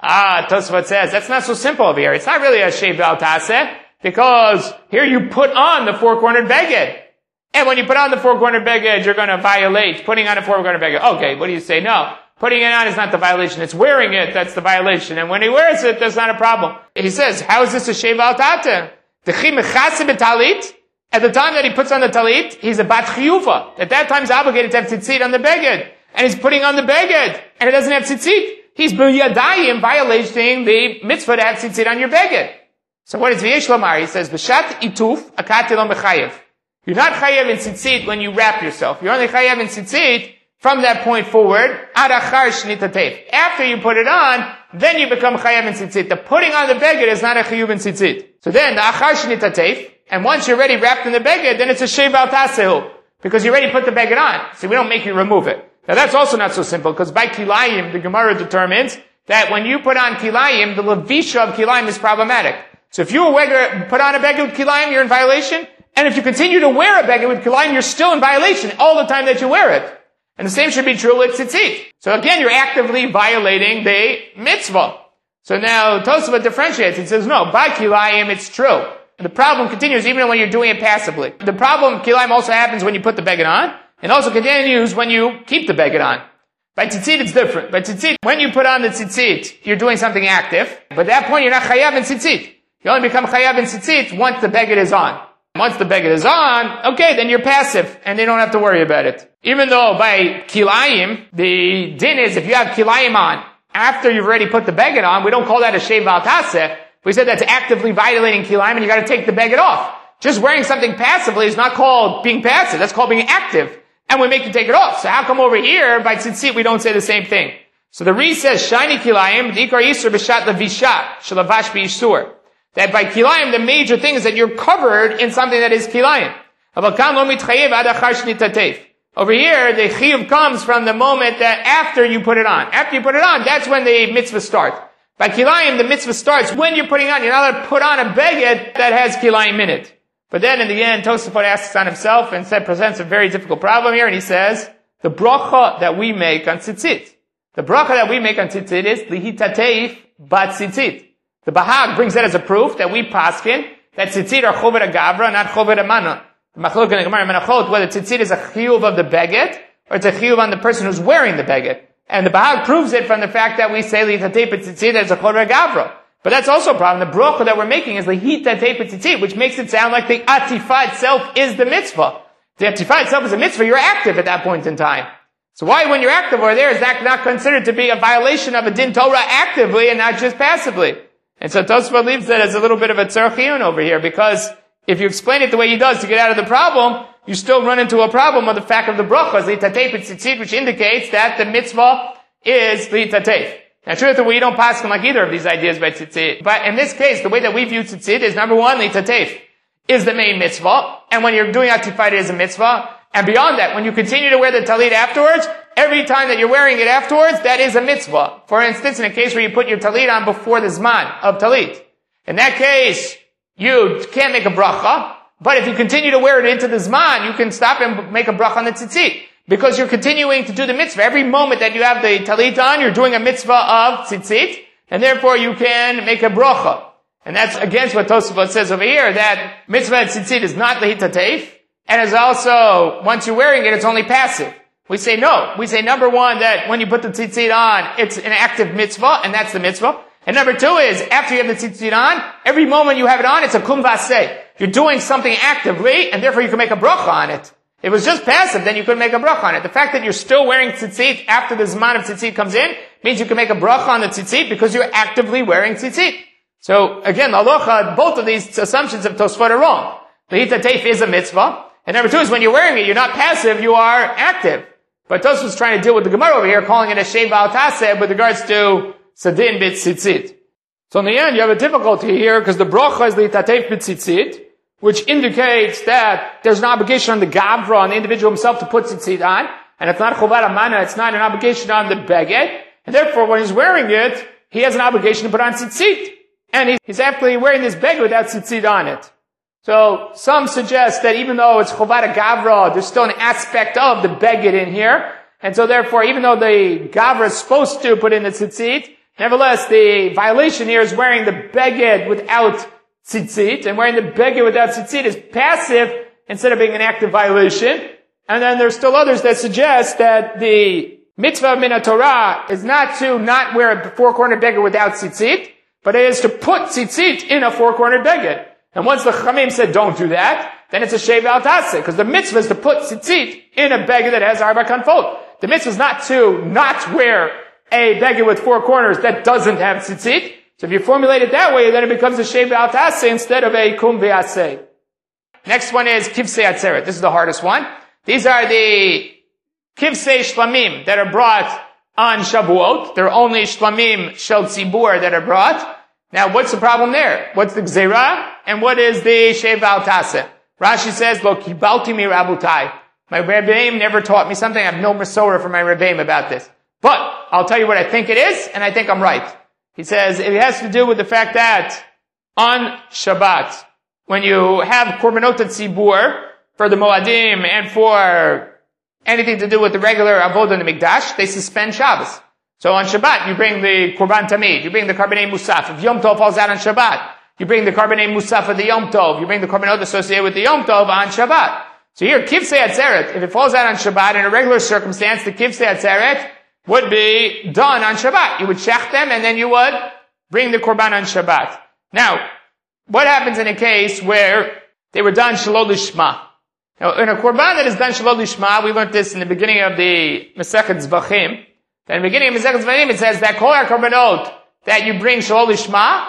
Tosfot says, that's not so simple over here. It's not really a shev al taseh, because here you put on the four-cornered beged. And when you put on the four-cornered beged, you're going to violate putting on a four-cornered beged. Okay, what do you say? No. Putting it on is not the violation. It's wearing it that's the violation. And when he wears it, that's not a problem. He says, how is this a shev al taseh? At the time that he puts on the talit, he's a bat chiyuva. At that time, he's obligated to have tzitzit on the beged. And he's putting on the beged, and it doesn't have tzitzit. He's b'yadayim violating the mitzvah to have tzitzit on your beged. So what is V'yesh Lomar? He says, B'shat ituf akati lo mechayev. You're not chayev in tzitzit when you wrap yourself. You're only chayev in tzitzit from that point forward, ad achar shnitatev. After you put it on, then you become chayev in tzitzit. The putting on the beged is not a chiyuv in tzitzit. So then, the achar shnitatev, and once you're already wrapped in the beged, then it's a shev al tasehu. Because you already put the beged on. So we don't make you remove it. Now that's also not so simple, because by kilayim, the Gemara determines that when you put on kilayim, the levisha of kilayim is problematic. So if you put on a beged with kilayim, you're in violation. And if you continue to wear a beged with kilayim, you're still in violation all the time that you wear it. And the same should be true with tzitzit. So again, you're actively violating the mitzvah. So now Tosafot differentiates. It says, no, by kilayim it's true. And the problem continues even when you're doing it passively. The problem, kilayim, also happens when you put the beged on, and also continues when you keep the beged on. By tzitzit, it's different. By tzitzit, when you put on the tzitzit, you're doing something active. But at that point, you're not chayav in tzitzit. You only become chayav in tzitzit once the beged is on. Once the beged is on, okay, then you're passive, and you don't have to worry about it. Even though by kilayim, the din is if you have kilayim on, after you've already put the beged on, we don't call that a shev al taseh. We said that's actively violating kilayim, and you gotta take the beged off. Just wearing something passively is not called being passive, that's called being active. And we make you take it off. So how come over here, by tzitzit, we don't say the same thing? So the Re says, shiny kilayim, d'ikar yisur b'shat levisha, shalavash b'yisur. That by kilayim, the major thing is that you're covered in something that is kilayim. Over here, the chiyuv comes from the moment that after you put it on. After you put it on, that's when the mitzvah starts. By kilayim, the mitzvah starts when you're putting on. You're not allowed to put on a beged that has kilayim in it. But then in the end, Tosafot asks on himself and presents a very difficult problem here, and he says, the bracha that we make on tzitzit. The bracha that we make on tzitzit is lihitateif bat tzitzit. The Bahag brings that as a proof that we paskin that tzitzit are chover agavra, not chover amana. The Machlok and the Gemara Menachot, whether tzitzit is a chiyuv of the beged or it's a chiyuv on the person who's wearing the beged. And the Bahag proves it from the fact that we say lihitateif bat tzitzit as a chover agavra. But that's also a problem. The bracha that we're making is lihitateif bat tzitzit, which makes it sound like the atifa itself is the mitzvah. The atifa itself is a mitzvah. You're active at that point in time. So why, when you're active over there, is that not considered to be a violation of a din Torah actively and not just passively? And so Tosfot leaves that as a little bit of a tzarchiyun over here, because if you explain it the way he does to get out of the problem, you still run into a problem of the fact of the brachas, litatef and tzitzit, which indicates that the mitzvah is litatef. Now, truthfully, we don't pass like either of these ideas by tzitzit. But in this case, the way that we view tzitzit is, number one, litatef is the main mitzvah. And when you're doing atifayt, it is a mitzvah. And beyond that, when you continue to wear the talit afterwards, every time that you're wearing it afterwards, that is a mitzvah. For instance, in a case where you put your talit on before the zman of talit. In that case, you can't make a bracha. But if you continue to wear it into the zman, you can stop and make a bracha on the tzitzit. Because you're continuing to do the mitzvah. Every moment that you have the talit on, you're doing a mitzvah of tzitzit, and therefore you can make a bracha. And that's against what Tosafot says over here, that mitzvah tzitzit is not lehitatef, and is also, once you're wearing it, it's only passive. We say no. We say, number one, that when you put the tzitzit on, it's an active mitzvah, and that's the mitzvah. And number two is, after you have the tzitzit on, every moment you have it on, it's a kum vaseh. You're doing something actively, and therefore you can make a bracha on it. If it was just passive, then you couldn't make a bracha on it. The fact that you're still wearing tzitzit after the zman of tzitzit comes in, means you can make a bracha on the tzitzit because you're actively wearing tzitzit. So, again, halacha, both of these assumptions of Tosfot are wrong. Lehitatef is a mitzvah. And number two is when you're wearing it, you're not passive, you are active. But Tosfot's trying to deal with the Gemara over here, calling it a sheva al taseh with regards to sadin bit tzitzit. So in the end, you have a difficulty here because the bracha is lehitatef bit tzitzit, which indicates that there's an obligation on the gavra, on the individual himself, to put tzitzit on, and it's not chovat amana, it's not an obligation on the beged, and therefore when he's wearing it, he has an obligation to put on tzitzit, and he's actually wearing this beged without tzitzit on it. So some suggest that even though it's chovat gavra, there's still an aspect of the beged in here, and so therefore even though the gavra is supposed to put in the tzitzit, nevertheless the violation here is wearing the beged without tzitzit, and wearing the beged without tzitzit is passive instead of being an active violation. And then there's still others that suggest that the mitzvah min Torah is not to not wear a four-cornered beged without tzitzit, but it is to put tzitzit in a four-cornered beged. And once the Chamim said don't do that, then it's a sheva al taseh, because the mitzvah is to put tzitzit in a beged that has arba kanfot. The mitzvah is not to not wear a beged with four corners that doesn't have tzitzit. So if you formulate it that way, then it becomes a sheva al taseh instead of a kum ve'aseh. Next one is kivsei atzeret. This is the hardest one. These are the kivsei shlamim that are brought on Shavuot. They're only shlamim shel tzibur that are brought. Now, what's the problem there? What's the gzeira? And what is the sheva al taseh? Rashi says, lo kibalti mi rabutai. My Rebbeim never taught me something. I have no masorah from my Rebbeim about this. But I'll tell you what I think it is, and I think I'm right. He says it has to do with the fact that on Shabbat, when you have korbanot tzibur for the moadim and for anything to do with the regular avodah in the mikdash, they suspend Shabbos. So on Shabbat, you bring the korban tamid, you bring the karbanei musaf. If Yom Tov falls out on Shabbat, you bring the karbanei musaf of the Yom Tov. You bring the korbanot associated with the Yom Tov on Shabbat. So here, kivsei atzeret, if it falls out on Shabbat in a regular circumstance, the kivsei atzeret would be done on Shabbat. You would shech them and then you would bring the korban on Shabbat. Now, what happens in a case where they were done shalol lishma? Now, in a korban that is done shalol lishma, we learned this in the beginning of the Masechet Zvachim. In the beginning of Masechet Zvachim, it says that kol korbanot that you bring shalol lishma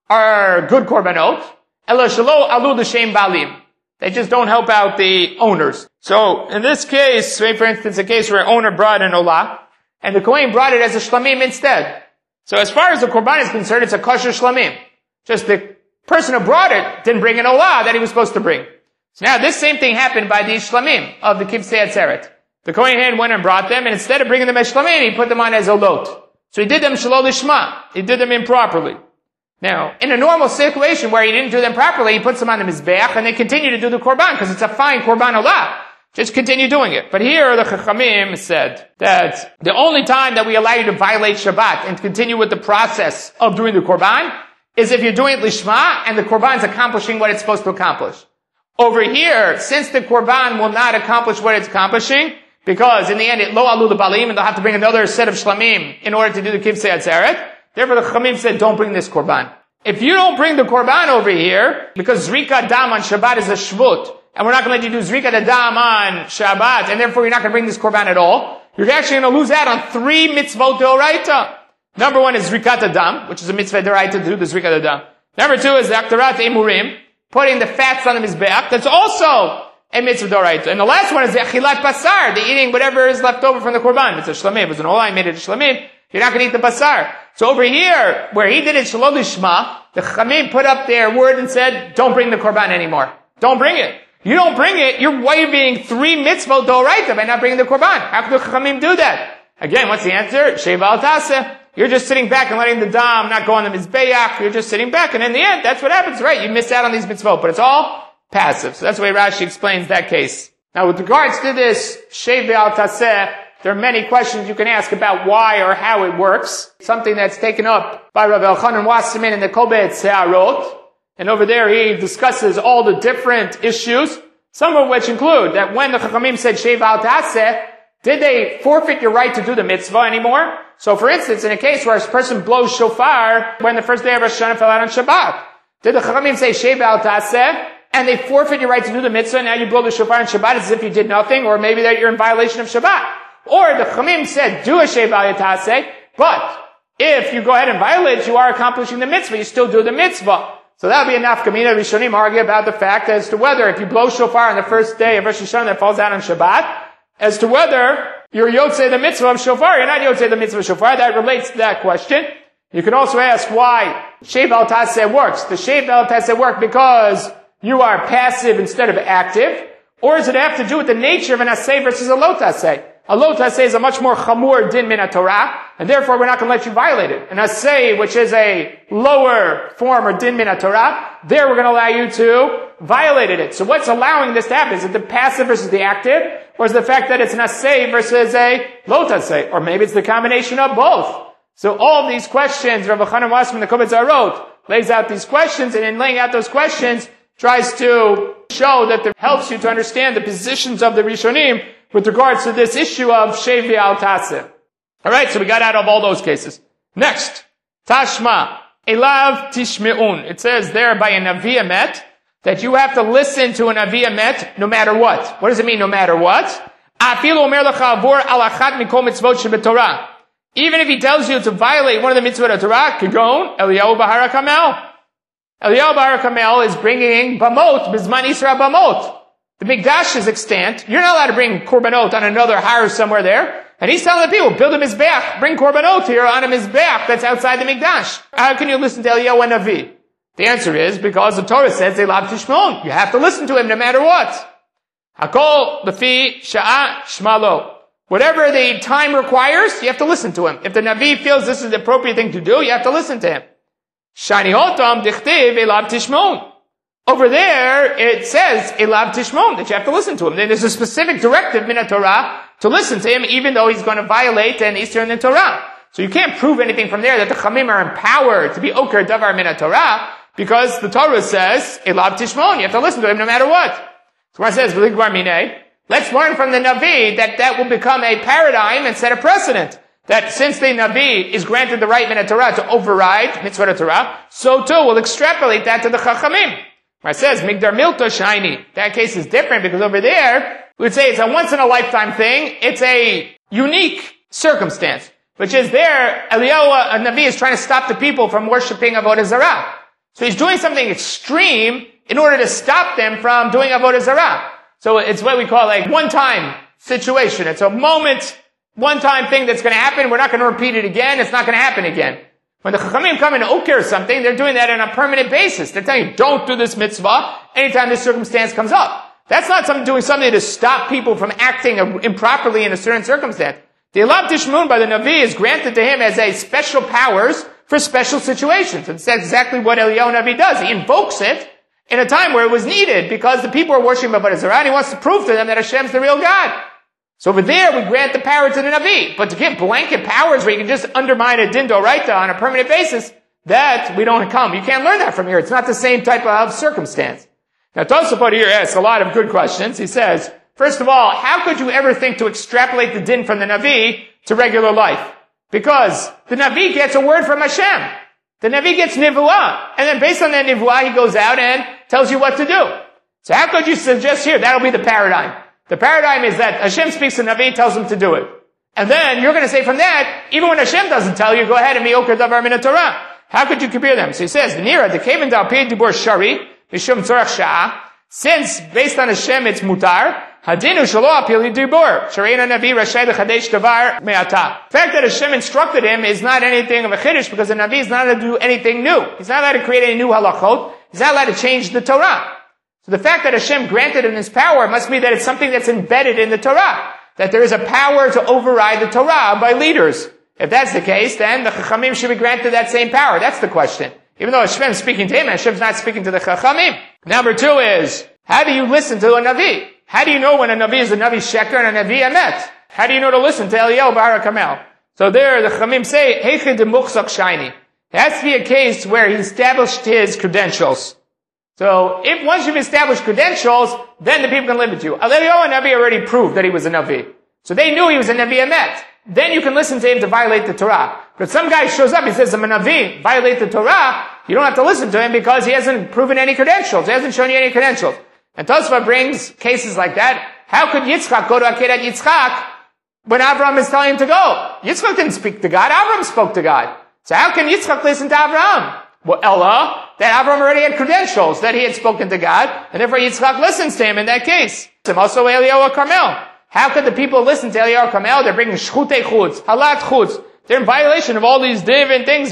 are good korbanot. Ela shalol alu l'shem balim. They just don't help out the owners. So, in this case, say for instance, a case where an owner brought an olah, and the Kohen brought it as a shlamim instead. So as far as the korban is concerned, it's a kosher shlamim. Just the person who brought it didn't bring an olah that he was supposed to bring. So now this same thing happened by these shlamim of the kivsei atzeret. The Kohen went and brought them, and instead of bringing them as shlamim, he put them on as olot. So he did them shalol lishma. He did them improperly. Now, in a normal situation where he didn't do them properly, he puts them on the mizbeach, and they continue to do the korban, because it's a fine korban olah. Just continue doing it. But here, the Chachamim said that the only time that we allow you to violate Shabbat and continue with the process of doing the korban is if you're doing it lishma and the korban is accomplishing what it's supposed to accomplish. Over here, since the korban will not accomplish what it's accomplishing, because in the end it lo alu l'balim and they'll have to bring another set of shlamim in order to do the kivsei atzeret, therefore the Chachamim said don't bring this korban. If you don't bring the korban over here, because zrika dam on Shabbat is a shvut, and we're not going to let you do zrika dam on Shabbat, and therefore you're not going to bring this korban at all, you're actually going to lose out on 3 mitzvot d'oraita. Number one is Zrikat Adam, which is a mitzvah d'oraita to do the Zrikat Adam. Number two is Aktarat Emurim, putting the fats on the mizbeach. That's also a mitzvah d'oraita. And the last one is the Achilat Basar, the eating whatever is left over from the Korban. It's a Shlamim. It's an Olay made it a Shlamim. You're not going to eat the Basar. So over here, where he did it Shalom Lishma, the Chachamim put up their word and said, don't bring the Korban anymore. Don't bring it. You don't bring it, you're waiving 3 mitzvot d'oraita by not bringing the Korban. How can the Chachamim do that? Again, what's the answer? Sheva al taseh. You're just sitting back and letting the dam not go on the mizbeach. You're just sitting back, and in the end, that's what happens, right? You miss out on these mitzvot, but it's all passive. So that's the way Rashi explains that case. Now, with regards to this sheva al taseh, there are many questions you can ask about why or how it works. Something that's taken up by Rav Elchanan Wasserman in the Kobet Se'arot. And over there he discusses all the different issues, some of which include that when the Chachamim said sheva al taseh, did they forfeit your right to do the mitzvah anymore? So for instance, in a case where a person blows shofar when the first day of Rosh Hashanah fell out on Shabbat, did the Chachamim say sheva al taseh, and they forfeit your right to do the mitzvah, and now you blow the shofar on Shabbat as if you did nothing, or maybe that you're in violation of Shabbat? Or the Chachamim said, do a sheva al taseh, but if you go ahead and violate, you are accomplishing the mitzvah, you still do the mitzvah. So that would be a nafkamina. Rishonim argue about the fact as to whether if you blow shofar on the first day of Rosh Hashanah that falls out on Shabbat, as to whether you're yotzei the mitzvah of shofar, you're not yotzei the mitzvah of shofar. That relates to that question. You can also ask why sheva al taseh works. Does sheva al taseh work because you are passive instead of active? Or does it have to do with the nature of an aseh versus a lo taseh? A lo taseh is a much more chamur din min Torah, and therefore we're not going to let you violate it. An aseh, which is a lower form or din min Torah, there we're going to allow you to violate it. So what's allowing this to happen? Is it the passive versus the active? Or is it the fact that it's an aseh versus a lo taseh? Or maybe it's the combination of both. So all of these questions, Rav Elchanan Wasserman, the Kobet Zarot, lays out these questions, and in laying out those questions, tries to show that it helps you to understand the positions of the Rishonim with regards to this issue of sheva al taseh. Alright, so we got out of all those cases. Next, Tashma, Elav Tishme'un. It says there by a Navi Emet that you have to listen to a Navi Emet no matter what. What does it mean no matter what? Even if he tells you to violate one of the mitzvot of Torah, Kigon, Eliyahu Bahar HaKamel. Eliyahu Bahar HaKamel is bringing Bamot, Bizman Yisra Bamot. The Mikdash is extant. You're not allowed to bring Korbanot on another har somewhere there. And he's telling the people, build a Mizbeach, bring Korbanot here on a Mizbeach that's outside the Mikdash. How can you listen to Eliyahu Navi? The answer is because the Torah says they love Tishmon. You have to listen to him no matter what. Hakol lefi sha'a shmalo. Whatever the time requires, you have to listen to him. If the Navi feels this is the appropriate thing to do, you have to listen to him. Shani hotam dichtiv elav tishmon. Over there, it says, Elav Tishmon, that you have to listen to him. Then there's a specific directive in the Torah to listen to him, even though he's going to violate an Easter in the Torah. So you can't prove anything from there that the Chamim are empowered to be Oker Davar Min Torah, because the Torah says, Elav Tishmon, you have to listen to him no matter what. So when it says, V'ligvar Minei, let's learn from the Navi that will become a paradigm and set a precedent. That since the Navi is granted the right Min Torah to override Mitzvah Torah, so too we'll extrapolate that to the Chachamim. Where it says, Migdar Milto Shiny. That case is different because over there, we would say it's a once-in-a-lifetime thing. It's a unique circumstance. Which is there, Eliyahu Navi is trying to stop the people from worshipping Avodah Zarah. So he's doing something extreme in order to stop them from doing Avodah Zarah. So it's what we call like one-time situation. It's a moment, one-time thing that's going to happen. We're not going to repeat it again. It's not going to happen again. When the Chachamim come and okir something, they're doing that on a permanent basis. They're telling you, don't do this mitzvah anytime this circumstance comes up. That's not doing something to stop people from acting improperly in a certain circumstance. The Elav Tishmun by the Navi is granted to him as a special powers for special situations. And that's exactly what Eliyahu Navi does. He invokes it in a time where it was needed because the people are worshiping Avodah Zarah and he wants to prove to them that Hashem's the real God. So over there, we grant the power to the Navi. But to give blanket powers where you can just undermine a din d'oraita on a permanent basis, that we don't come. You can't learn that from here. It's not the same type of circumstance. Now, Tosafot here asks a lot of good questions. He says, first of all, how could you ever think to extrapolate the din from the Navi to regular life? Because the Navi gets a word from Hashem. The Navi gets nivuah. And then based on that nivuah, he goes out and tells you what to do. So how could you suggest here that'll be the paradigm? The paradigm is that Hashem speaks to Navi, tells him to do it. And then you're going to say from that, even when Hashem doesn't tell you, go ahead and be oker davar min Torah. How could you compare them? So he says, Nira, the kaven dal pei dibur shari, mishum tzorach sha'ah, since based on Hashem it's mutar, hadinu shalo apil dibur, shareina navi rashay lechadesh davar me'ata. The fact that Hashem instructed him is not anything of a chiddush because the Navi is not allowed to do anything new. He's not allowed to create any new halachot. He's not allowed to change the Torah. So the fact that Hashem granted him this power must mean that it's something that's embedded in the Torah. That there is a power to override the Torah by leaders. If that's the case, then the Chachamim should be granted that same power. That's the question. Even though Hashem is speaking to him, Hashem's not speaking to the Chachamim. Number 2 is, how do you listen to a Navi? How do you know when a Navi is a Navi Sheker and a Navi Emet? How do you know to listen to Eliyahu Bar HaKamel? So there, the Chachamim say, Heichid de Muchzak Shaini. It has to be a case where he established his credentials. So, if once you've established credentials, then the people can live with you. Eliyahu Navi already proved that he was a Navi. So they knew he was a Navi Emet. Then you can listen to him to violate the Torah. But some guy shows up, he says, I'm a Navi, violate the Torah, you don't have to listen to him because he hasn't proven any credentials. He hasn't shown you any credentials. And Tosfot brings cases like that. How could Yitzchak go to Akedat Yitzchak when Avraham is telling him to go? Yitzchak didn't speak to God, Avraham spoke to God. So how can Yitzchak listen to Avraham? Well, Ella, that Avraham already had credentials, that he had spoken to God, and therefore Yitzchak listens to him in that case. Also Eliyahu Carmel. How could the people listen to Eliyahu Carmel? They're bringing shchutei chutz, halat chutz. They're in violation of all these different things,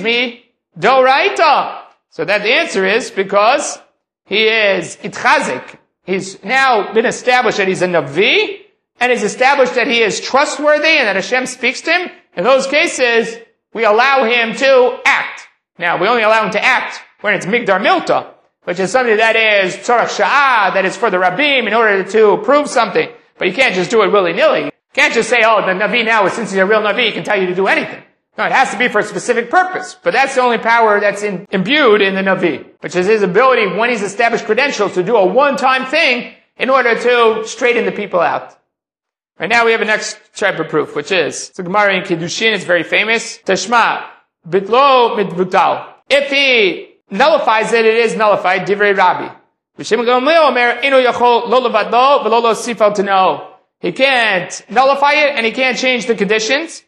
doraita. So that the answer is because he is itchazik. He's now been established that he's a Navi, and he's established that he is trustworthy and that Hashem speaks to him. In those cases, we allow him to act. Now, we only allow him to act when it's Migdar Milta, which is something that is Tzorach Sha'ah, that is for the Rabbim in order to prove something. But you can't just do it willy-nilly. You can't just say, oh, the Navi now, since he's a real Navi, he can tell you to do anything. No, it has to be for a specific purpose. But that's the only power that's imbued in the Navi, which is his ability, when he's established credentials, to do a one-time thing in order to straighten the people out. Right now we have a next type of proof, which is, it's a Gemara in Kiddushin, it's very famous. Tashma, bitlo mitbutal. If he nullifies it, it is nullified, divrei Rabbi. He can't nullify it, and he can't change the conditions.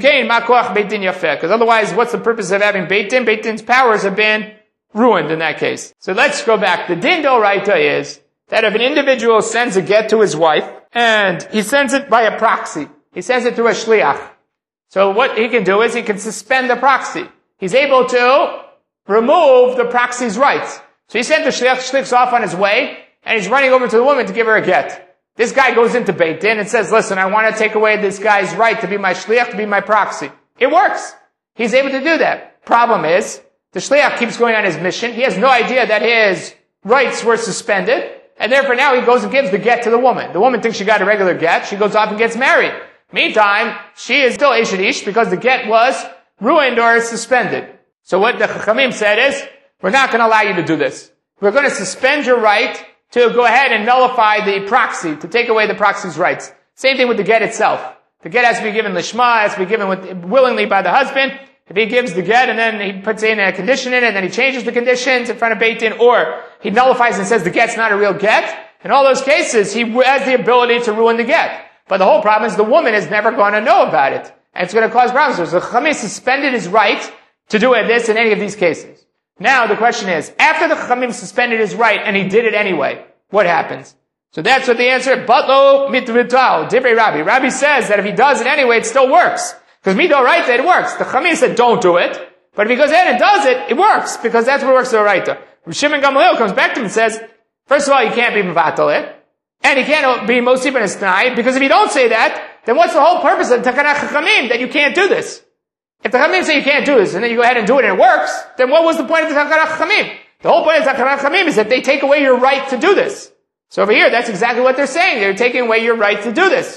Because otherwise, what's the purpose of having Beit Din? Beit Din's powers have been ruined in that case. So let's go back. The Din D'Oraita is that if an individual sends a get to his wife, and he sends it by a proxy, he sends it through a shliach. So what he can do is he can suspend the proxy. He's able to remove the proxy's rights. So he sent the shlich's off on his way, and he's running over to the woman to give her a get. This guy goes into Beit Din and says, listen, I want to take away this guy's right to be my shliach, to be my proxy. It works. He's able to do that. Problem is, the shliach keeps going on his mission. He has no idea that his rights were suspended, and therefore now he goes and gives the get to the woman. The woman thinks she got a regular get. She goes off and gets married. Meantime, she is still Eshet Ish because the get was ruined or suspended. So what the Chachamim said is, we're not going to allow you to do this. We're going to suspend your right to go ahead and nullify the proxy, to take away the proxy's rights. Same thing with the get itself. The get has to be given lishma, has to be given willingly by the husband. If he gives the get and then he puts in a condition in it and then he changes the conditions in front of Beit Din, or he nullifies and says the get's not a real get, in all those cases he has the ability to ruin the get. But the whole problem is the woman is never going to know about it. And it's going to cause problems. So the Chachamim suspended his right to do this in any of these cases. Now the question is, after the Chachamim suspended his right and he did it anyway, what happens? So that's what the answer, Batlo mitvital, divrei Rabbi. Rabbi says that if he does it anyway, it still works. Because midoraita, it works. The Chachamim said don't do it. But if he goes ahead and does it, it works. Because that's what works the Oraita. Shimon Gamliel comes back to him and says, first of all, you can't be mevatel it. And he can't be most even a snai. Because if you don't say that, then what's the whole purpose of Takanach Chachamim that you can't do this? If the Chachamim say you can't do this, and then you go ahead and do it and it works, then what was the point of the Takanach Chachamim? The whole point of Takanach Chachamim is that they take away your right to do this. So over here, that's exactly what they're saying. They're taking away your right to do this.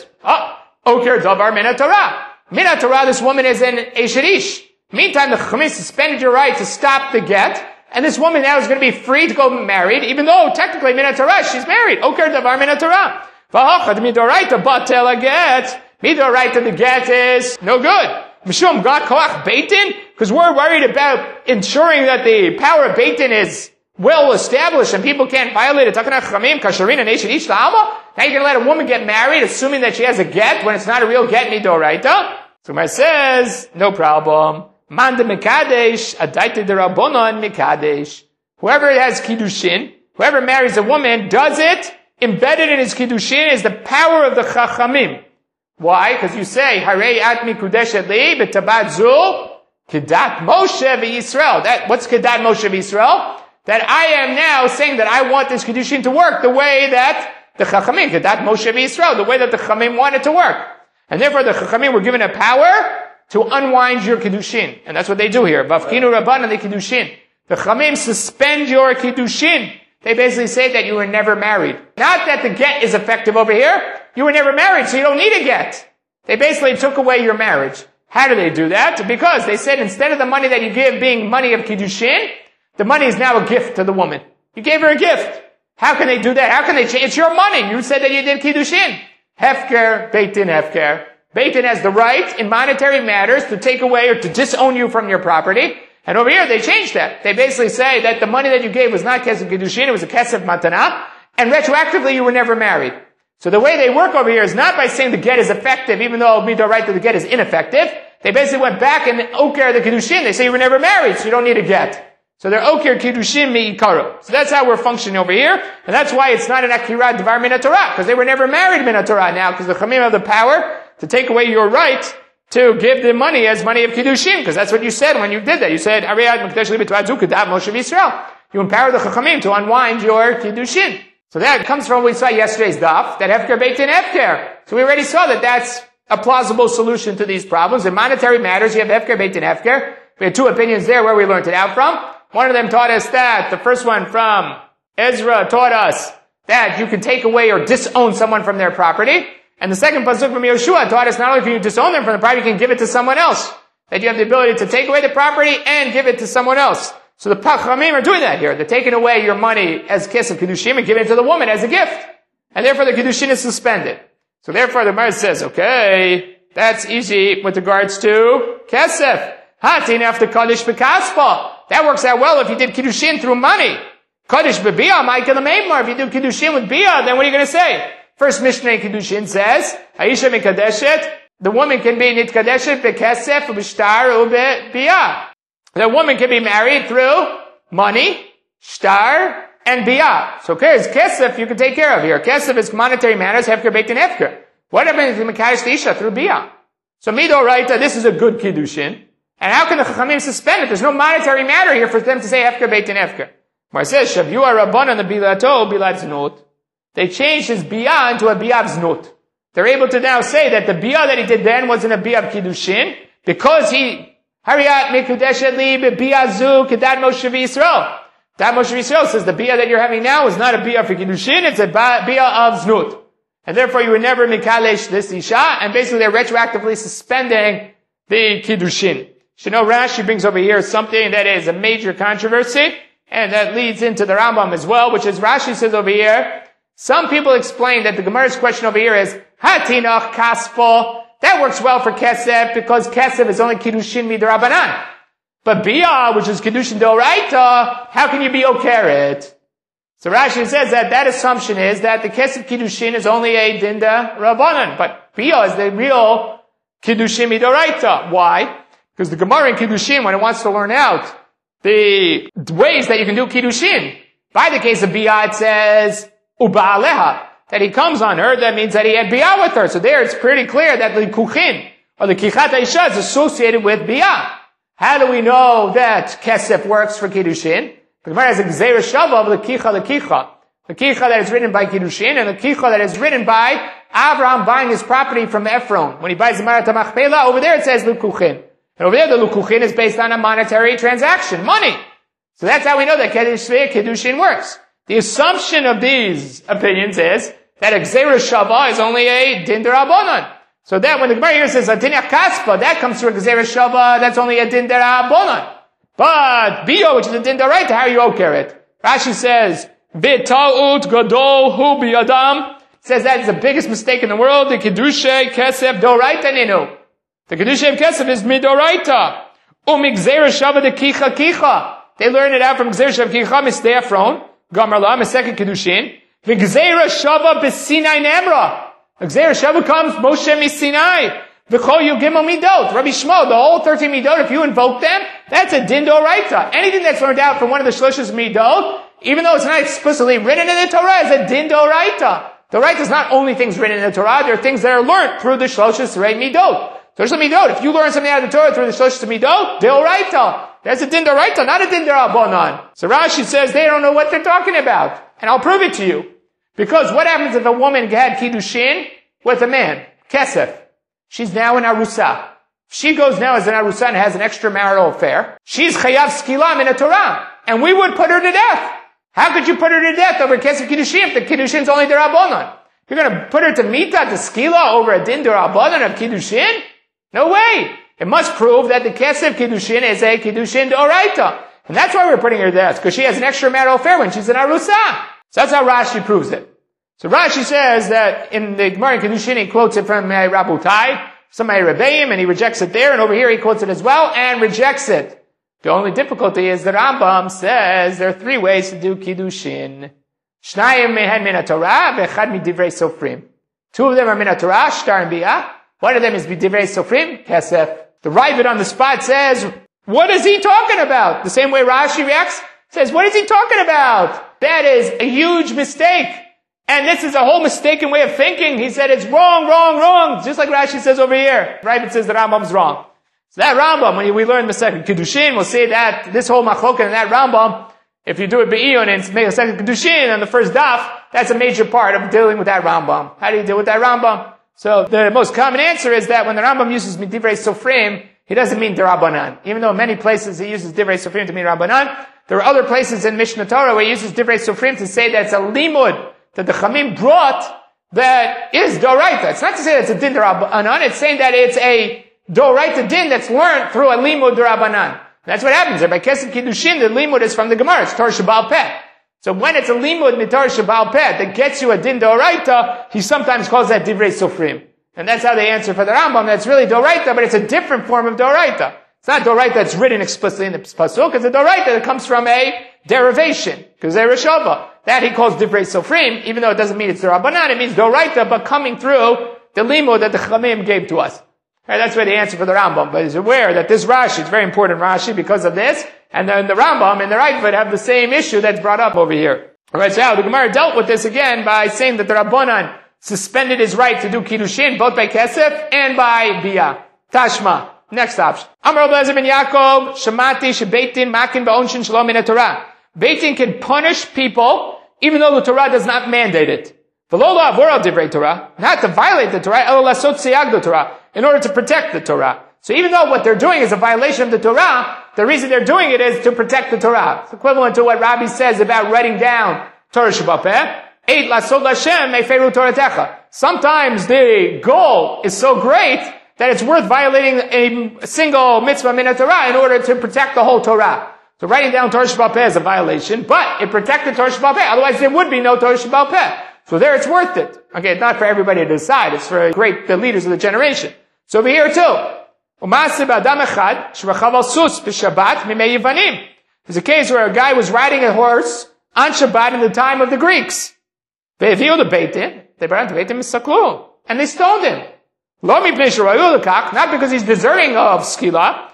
Oker davar min Torah. Min Torah, this woman is an Eshet Ish. Meantime, the Chachamim suspended your right to stop the get, and this woman now is going to be free to go married, even though technically min Torah, she's married. Oker davar min Torah. V'hachad midoraita batel get. Midoraita, the get is no good. Mishum got koach Beit Din, because we're worried about ensuring that the power of Beit Din is well established and people can't violate it. Now you're going to let a woman get married assuming that she has a get when it's not a real get midoraita? So Gemara says, no problem. Manda mikadesh, adaita derabonon mikadesh. Whoever has kiddushin, whoever marries a woman, does it, embedded in his kiddushin is the power of the chachamim. Why? Because you say, Harei at mikudeshet li b'tabat zu kedat Moshe v'Yisrael. What's kedat Moshe v'Yisrael? That I am now saying that I want this kiddushin to work the way that the chachamim, kedat Moshe v'Yisrael, the way that the chachamim want it to work. And therefore the chachamim were given a power to unwind your kiddushin. And that's what they do here. Vafkinu rabbanan the kiddushin. The chachamim suspend your kiddushin. They basically say that you were never married. Not that the get is effective over here. You were never married, so you don't need a get. They basically took away your marriage. How do they do that? Because they said instead of the money that you give being money of kiddushin, the money is now a gift to the woman. You gave her a gift. How can they do that? How can they change? It's your money. You said that you did kiddushin. Hefker, Beit Din Hefker. Beit Din has the right in monetary matters to take away or to disown you from your property. And over here, they changed that. They basically say that the money that you gave was not kesef kiddushin, it was a kesef matana, and retroactively you were never married. So the way they work over here is not by saying the get is effective, even though midoraita the get is ineffective. They basically went back and oker the kiddushin. They say you were never married, so you don't need a get. So they're oker kiddushin mi'ikaro. So that's how we're functioning over here, and that's why it's not an akirat dvar min Torah, because they were never married min Torah now, because the chamim have the power to take away your right to give the money as money of kiddushin, because that's what you said when you did that. You said, you empower the chachamim to unwind your kiddushin. So that comes from what we saw yesterday's daf, that hefker beit din hefker. So we already saw that that's a plausible solution to these problems. In monetary matters, you have hefker beit din hefker. We had two opinions there where we learned it out from. One of them taught us that, the first one from Ezra taught us that you can take away or disown someone from their property. And the second pasuk from Yoshua taught us not only can you disown them from the property, you can give it to someone else. That you have the ability to take away the property and give it to someone else. So the Chachamim are doing that here. They're taking away your money as kesef kiddushim and giving it to the woman as a gift. And therefore the kiddushin is suspended. So therefore the Gemara says, okay, that's easy with regards to kesef. Hatin after kaddish b'kaspa. That works out well if you did kiddushin through money. Kaddish b'biyah, Michael Meimar. If you do kiddushin with biyah, then what are you going to say? First Mishnah in Kiddushin says, Aisha mikadeshet, the woman can be nitkadeshet bekesef ubishtar ubiyah. The woman can be married through money, shtar, and biyah. So kesef you can take care of here. Kesef is monetary matters, hefker beit din hefker. What happens if mekadesh isha through biyah? So midoraita, this is a good kiddushin. And how can the chachamim suspend it? There's no monetary matter here for them to say hefker beit din hefker. Where it says, Shavua rabbanan the bilato bilat znut. They changed his biyah into a biyah of znut. They're able to now say that the biyah that he did then wasn't a biyah of kiddushin, because he, Hariyat mikudeshet li biyah zu kedat Moshe v'Yisrael. That Moshe v'Yisrael says the biyah that you're having now is not a biyah for kiddushin, it's a biyah of znut. And therefore you would never mikalesh this isha, and basically they're retroactively suspending the kiddushin. You know, Rashi brings over here something that is a major controversy, and that leads into the Rambam as well, which is Rashi says over here, some people explain that the Gemara's question over here is, Hatinach kaspo, that works well for kesef, because kesef is only kiddushin midrabanan. But biyah, which is kiddushin d'oraita, how can you be okeret? So Rashi says that assumption is that the kesef kiddushin is only a dinda rabbanan, but biyah is the real kiddushin midoraita. Why? Because the Gemara in kiddushin, when it wants to learn out the ways that you can do kiddushin, by the case of biyah, it says uba'aleha, that he comes on her, that means that he had biyah with her. So there it's pretty clear that the kuchin, or the kichat isha, is associated with biyah. How do we know that kesef works for kiddushin? The Gemara has a gzeira shava of the kicha. The kicha that is written by kiddushin, and the kicha that is written by Abraham buying his property from Ephron. When he buys the Marat HaMachpelah, over there it says lukuchin. And over there the lukuchin is based on a monetary transaction, money. So that's how we know that kiddushin works. The assumption of these opinions is that a gzeira shava is only a din d'Rabbanan. So that when the Gemara here says atinach kaspa, that comes through a gzeira shava, that's only a din d'Rabbanan. But biyah, which is a din d'oraita, how are you oker it? Rashi says v'ta'ut gadol hu biyadam. Says that is the biggest mistake in the world. The kiddushay kesef d'oraita ninu. The kiddushay of kesef is midoraita. Umigzeira shava de kicha. They learn it out from Gzeira Shav Kicha Misdei Efron, Gamar La, Meseket Kedushin, V'Gzeira Shava B'Sinai Nemra. Gzeira Shava comes, Moshe Misinai. V'Chol Yugimel Midot. Rabbi Shmuel, the whole 13 Midot, if you invoke them, that's a din d'oraita. Anything that's learned out from one of the Shloshes Midot, even though it's not explicitly written in the Torah, is a din d'oraita. D'oraita is not only things written in the Torah, there are things that are learned through the Shloshes Midot. There's a Midot. If you learn something out of the Torah through the Shloshes Midot, d'oraita. That's a din d'oraita, not a din d'Rabbanan. So Rashi says they don't know what they're talking about. And I'll prove it to you. Because what happens if a woman had Kiddushin with a man? Kesef. She's now an Arusa. She goes now as an Arusa and has an extramarital affair. She's Chayav Skilam in a Torah. And we would put her to death. How could you put her to death over Kesef Kiddushin if the Kiddushin's only d'Rabbanan? You're going to put her to Mita, to Skila, over a din d'Rabbanan of Kiddushin? No way. It must prove that the Kesef Kiddushin is a Kiddushin d'Oraita. And that's why we're putting her to death, because she has an extramarital affair when she's an Arusa. So that's how Rashi proves it. So Rashi says that in the Gemara in Kiddushin, he quotes it from Rabutai, some Rebbeim, and he rejects it there, and over here he quotes it as well, and rejects it. The only difficulty is the Rambam says there are 3 ways to do Kiddushin. Shnayim mehen min HaTorah, v'echad midivrei sofrim. 2 of them are min HaTorah, shtar and biyah. 1 of them is midivrei sofrim, kesef. The Ravid on the spot says, what is he talking about? The same way Rashi reacts, says, what is he talking about? That is a huge mistake. And this is a whole mistaken way of thinking. He said it's wrong, wrong, wrong. Just like Rashi says over here. Ravid says the Rambam's wrong. So that Rambam, when we learn the second Kiddushin, we'll say that this whole machloket in that Rambam, if you do it be'iyun and make a second Kiddushin on the first daf, that's a major part of dealing with that Rambam. How do you deal with that Rambam? So the most common answer is that when the Rambam uses Divrei Sofrim, he doesn't mean D'Rabbanan. Even though in many places he uses Divrei Sofrim to mean Rabbanan, there are other places in Mishnah Torah where he uses Divrei Sofrim to say that it's a limud that the Chamim brought that is Doraita. It's not to say that it's a din D'Rabbanan, it's saying that it's a Doraita din that's learned through a limud D'Rabbanan. That's what happens there. By Kesef Kiddushin, the limud is from the Gemara. It's Torah Sheba'al Peh. So when it's a limud mitorah Sheba'al Peh that gets you a din Doraita, he sometimes calls that Divrei Sofrim. And that's how they answer for the Rambam. That's really Doraita, but it's a different form of Doraita. It's not Doraita that's written explicitly in the Pasuk. It's a Doraita that comes from a derivation. Because they're Reshava. That he calls Divrei Sofrim, even though it doesn't mean it's the Rabbanan, it means Doraita, but coming through the limud that the Chamim gave to us. Right, that's why the answer for the Rambam. But he's aware that this Rashi, it's very important Rashi because of this, and then the Rambam and the Ravid have the same issue that's brought up over here. Alright, so the Gemara dealt with this again by saying that the Rabbanan suspended his right to do Kiddushin, both by Kesef and by Biyah. Tashma. Next option. Amar Rabbi Eliezer ben Yaakov, Shamati, Shebeitin, Makin, Ba'onshin, Shalom, in Torah. Beitin can punish people, even though the Torah does not mandate it. V'lo la'avor divrei Torah, not to violate the Torah, elo lasot siyag the Torah, in order to protect the Torah. So even though what they're doing is a violation of the Torah, the reason they're doing it is to protect the Torah. It's equivalent to what Rabbi says about writing down Torah Sheba'al Peh. Eit lasod Lashem meferu Toratecha. Sometimes the goal is so great that it's worth violating a single mitzvah min Torah in order to protect the whole Torah. So writing down Torah Sheba'al Peh is a violation, but it protected Torah Sheba'al Peh. Otherwise there would be no Torah Sheba'al Peh. So there it's worth it. Okay, it's not for everybody to decide. It's for the leaders of the generation. So over here too. There's a case where a guy was riding a horse on Shabbat in the time of the Greeks. They brought him to Beit Misaklu. And they stoned him. Not because he's deserving of skila,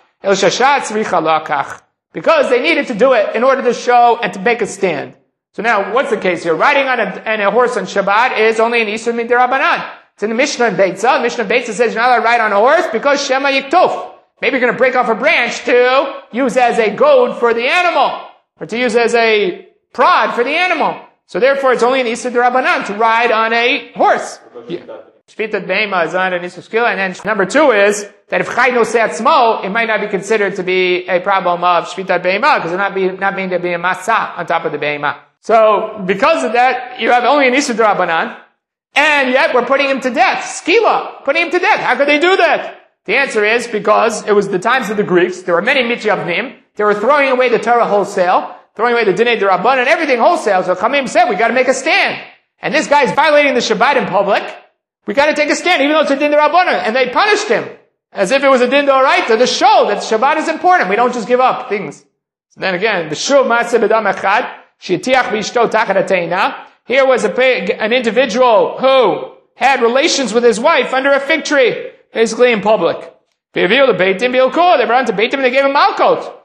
because they needed to do it in order to show and to make a stand. So now, what's the case here? Riding on a horse on Shabbat is only an Isur Min D'Rabbanan. It's in the Mishnah in Beitza. The Mishnah in Beitza says you're not allowed to ride on a horse because Shema Yiktuf. Maybe you're going to break off a branch to use as a goad for the animal, or to use as a prod for the animal. So therefore, it's only an Isur D'Rabbanan to ride on a horse. Shvitat Be'ema is on an Isur Skila. And then number 2 is that if Chay Noseh Atzmo, it might not be considered to be a problem of Shvitat Be'ema, because it's not mean to be a Matzah on top of the Be'ema. So, because of that, you have only an Isur D'Rabbanan, and yet we're putting him to death. Skila, putting him to death. How could they do that? The answer is because it was the times of the Greeks. There were many mitzvahim. They were throwing away the Torah wholesale, throwing away the Dinei D'Rabbanan, everything wholesale. So Chamim said, we gotta make a stand. And this guy's violating the Shabbat in public. We gotta take a stand, even though it's a Din D'Rabbanan. And they punished him. As if it was a Din D'Oraita to show that Shabbat is important. We don't just give up things. So then again, B'shuv Maaseh B'dam Echad, Shetiach B'ishto Tachat HaTeina. Here was an individual who had relations with his wife under a fig tree, basically in public. They brought him to Beitim and they gave him malkot.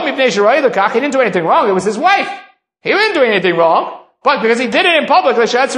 He didn't do anything wrong. It was his wife. He didn't do anything wrong, but because he did it in public,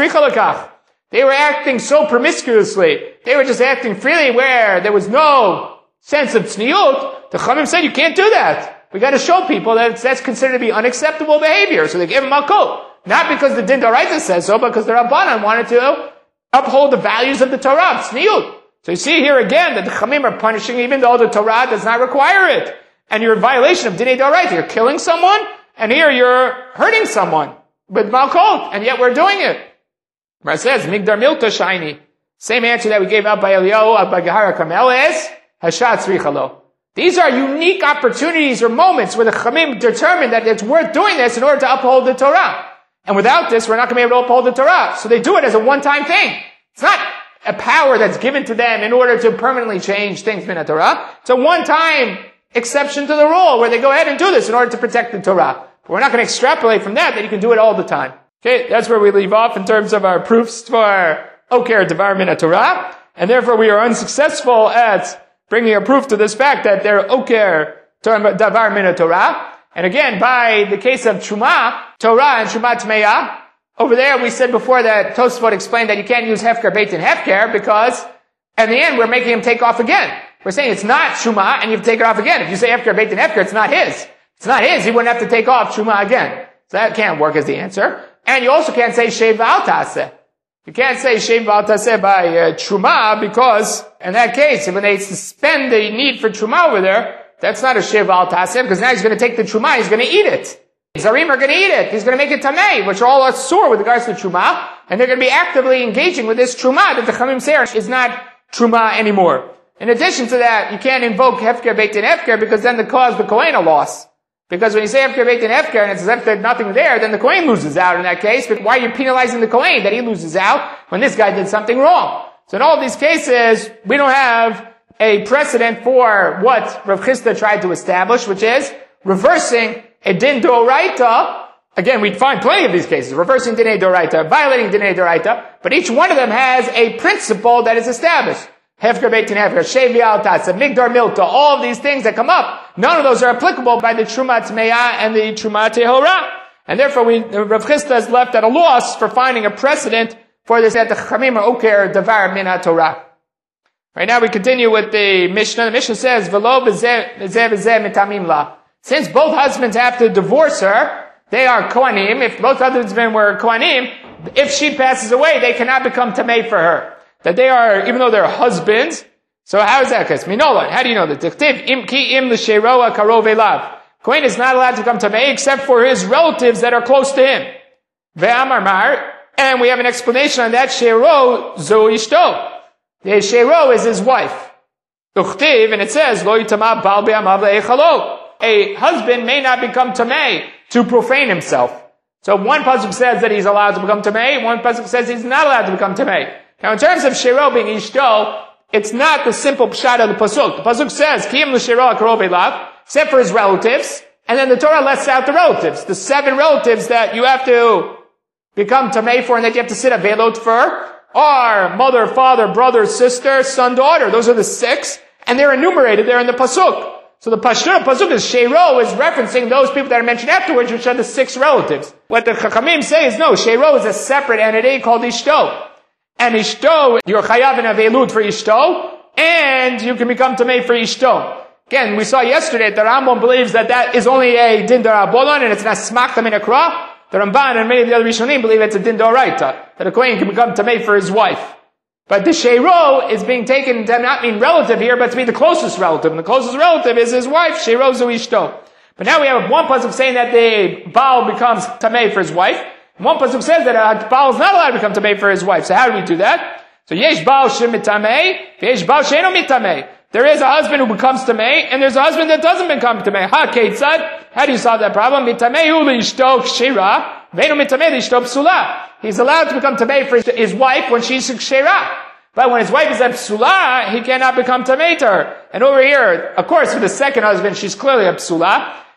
they were acting so promiscuously. They were just acting freely where there was no sense of tzniut. The Chachamim said, you can't do that. We got to show people that that's considered to be unacceptable behavior. So they gave him malkot. Not because the Din D'Oraita says so, but because the Rabbanan wanted to uphold the values of the Torah, tzniut. So you see here again that the Chachamim are punishing even though the Torah does not require it. And you're in violation of Dinei D'Oraita. You're killing someone, and here you're hurting someone with malkot, and yet we're doing it. Where it says, Migdar Milta Shaini. Same answer that we gave out by Eliyahu, by Gehara Carmel is, Hashat Tzrichalo. These are unique opportunities or moments where the Chachamim determine that it's worth doing this in order to uphold the Torah. And without this, we're not going to be able to uphold the Torah. So they do it as a one-time thing. It's not a power that's given to them in order to permanently change things in the Torah. It's a one-time exception to the rule where they go ahead and do this in order to protect the Torah. But we're not going to extrapolate from that you can do it all the time. Okay, that's where we leave off in terms of our proofs for Oker Devar Min HaTorah. And therefore we are unsuccessful at bringing a proof to this fact that they're Oker Devar Min HaTorah. And again, by the case of Truma, Torah and Truma Tmeya, over there we said before that Tosfot explained that you can't use Hefker Beit and Hefker because in the end we're making him take off again. We're saying it's not Truma and you have to take it off again. If you say Hefker Beit and Hefker, it's not his. It's not his, he wouldn't have to take off Truma again. So that can't work as the answer. And you also can't say Shev V'al Taseh. You can't say Shev V'al Taseh by Truma because in that case, when they suspend the need for Truma over there, that's not a Shev V'al Taseh because now he's going to take the Truma, he's going to eat it. Zarim are going to eat it. He's going to make it Tamei, which are all asur with regards to Truma, and they're going to be actively engaging with this Truma that the Chachamim say is not Truma anymore. In addition to that, you can't invoke Hefker Beit and Hefker because then the cause the Kohen a loss. Because when you say Hefker Beit and Hefker and it's as if there's nothing there, then the Kohen loses out in that case. But why are you penalizing the Kohen that he loses out when this guy did something wrong? So in all these cases, we don't have a precedent for what Rav Chisda tried to establish, which is reversing a Din D'Oraita. Again, we'd find plenty of these cases, reversing Dinei D'Oraita, violating Dinei D'Oraita, but each one of them has a principle that is established. Hefker Beit and Hefker, Shev V'al Taseh, Migdar Milta, all of these things that come up, none of those are applicable by the Truma Tmeya and the Truma Tehora. And therefore, Rav Chisda is left at a loss for finding a precedent for this that the Chachamim are Oker Devar Min HaTorah. Right now we continue with the Mishnah. The Mishnah says, V'lo b'zeh v'zeh mitamim la. Since both husbands have to divorce her, they are Kohanim. If both husbands were Kohanim, if she passes away, they cannot become Tamei for her. That they are, even though they're husbands. So how is that case? Minola, how do you know that? Tichtiv im ki im l'sheroa karov elav. Kohen is not allowed to become Tamei except for his relatives that are close to him. Ve'amar mar, and we have an explanation on that. Shero zo ishto. The Shero is his wife. Uchtiv, and it says, Lo yitama bal be'amav le'echalo. A husband may not become Tamei to profane himself. So one pasuk says that he's allowed to become Tamei, one pasuk says he's not allowed to become Tamei. Now in terms of Shero being Ishto, it's not the simple pshat of the pasuk. The pasuk says, Kiyim l'shero akarov elav, except for his relatives, and then the Torah lists out the relatives, the 7 relatives that you have to become Tamei for and that you have to sit a velot for, are mother, father, brother, sister, son, daughter. Those are the 6, and they're enumerated there in the pasuk. So the Pasuk is Shero is referencing those people that are mentioned afterwards, which are the 6 relatives. What the Chachamim say is no, Shero is a separate entity called Ishto. And Ishto, you're Chayav and Avelut for Ishto, and you can become Tamei for Ishto. Again, we saw yesterday that the Rambam believes that is only a Din D'Rabbanan, and it's not Smakta Min Akra. The Ramban and many of the other Rishonim believe it's a Din D'Oraita, that a Kohen can become Tamei for his wife. But the Shero is being taken to not mean relative here, but to be the closest relative. And the closest relative is his wife, Shero Zu Ishto. But now we have one pasuk saying that the Baal becomes Tamei for his wife. And one pasuk says that a Baal is not allowed to become Tamei for his wife. So how do we do that? So Yesh Baal Shemitamei, Yesh Baal Sheno Mitamei. There is a husband who becomes Tamei, and there's a husband that doesn't become Tamei. Ha Ketzad. How do you solve that problem? Mitamei hu l'ishto kshira, ve'enu mitamei l'ishto psula. He's allowed to become Tamei for his wife when she's kshira. But when his wife is a psula, he cannot become Tamei to her. And over here, of course, for the second husband, she's clearly a psula.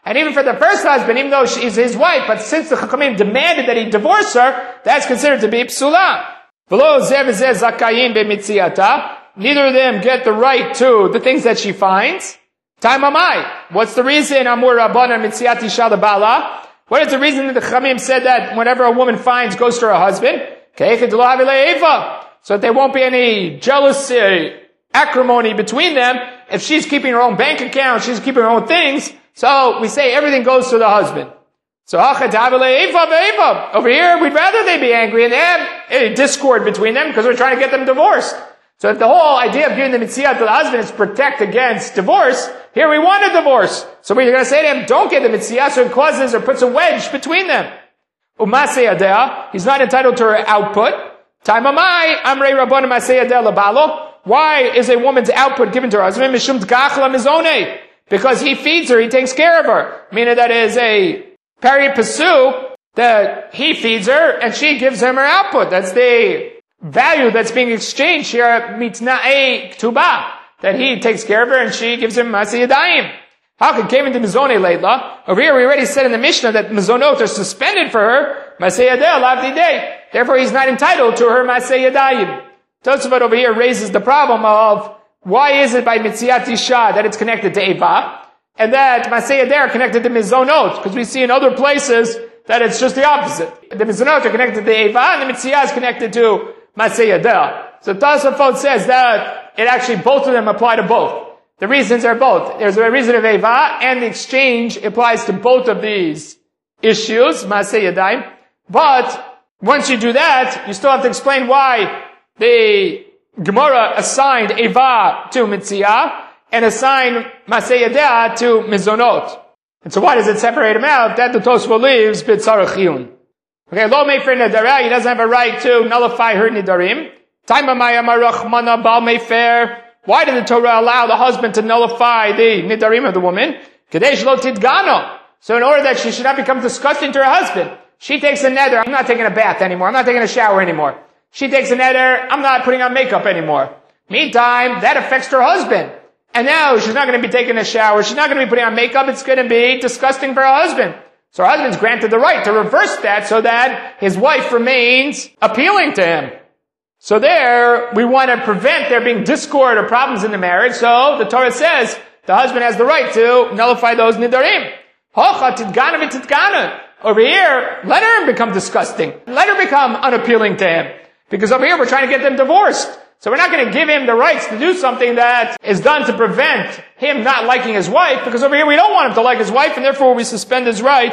And even for the first husband, even though she's his wife, but since the Chachamim demanded that he divorce her, that's considered to be psula. Neither of them get the right to the things that she finds. What's the reason? What is the reason that the Chachamim said that whatever a woman finds goes to her husband? So that there won't be any jealousy, acrimony between them. If she's keeping her own bank account, she's keeping her own things. So we say everything goes to the husband. So over here, we'd rather they be angry and they have a discord between them because we're trying to get them divorced. So if the whole idea of giving the mitzvah to the husband is protect against divorce, here we want a divorce. So we're going to say to him, don't get the mitzvah, so it causes or puts a wedge between them. He's not entitled to her output. Why is a woman's output given to her husband? Because he feeds her, he takes care of her. Meaning that is a pari passu, that he feeds her and she gives him her output. That's the value that's being exchanged here, mitna'e k'tuba, that he takes care of her and she gives him maseh yadayim. How could came into mizone leitla? Over here we already said in the Mishnah that mizonot are suspended for her, maseh yadeh lavdi day. Therefore he's not entitled to her maseh yadayim. Tosafot over here raises the problem of why is it by mitziat isha that it's connected to eva, and that maseh yadeh are connected to mizonot? Because we see in other places that it's just the opposite. The mizonot are connected to eva, and the mitziyah is connected to maseh yadeh. So Tosafot says that it actually both of them apply to both. The reasons are both. There's a reason of eva, and the exchange applies to both of these issues, maseh yadayim. But once you do that, you still have to explain why the Gemara assigned eva to mitziyah and assigned maseh yadeh to mizonot. And so why does it separate them out? That the Tosfot leaves b'tzarech chiyun. Okay, lo mefer nedara, he doesn't have a right to nullify her nidarim. Why did the Torah allow the husband to nullify the nidarim of the woman? So in order that she should not become disgusting to her husband, she takes a neder, I'm not taking a bath anymore, I'm not taking a shower anymore. She takes a neder, I'm not putting on makeup anymore. Meantime, that affects her husband. And now she's not going to be taking a shower, she's not going to be putting on makeup, it's going to be disgusting for her husband. So her husband's granted the right to reverse that so that his wife remains appealing to him. So there, we want to prevent there being discord or problems in the marriage, so the Torah says the husband has the right to nullify those nidarim. Over here, let her become disgusting. Let her become unappealing to him. Because over here we're trying to get them divorced. So we're not going to give him the rights to do something that is done to prevent him not liking his wife, because over here we don't want him to like his wife, and therefore we suspend his right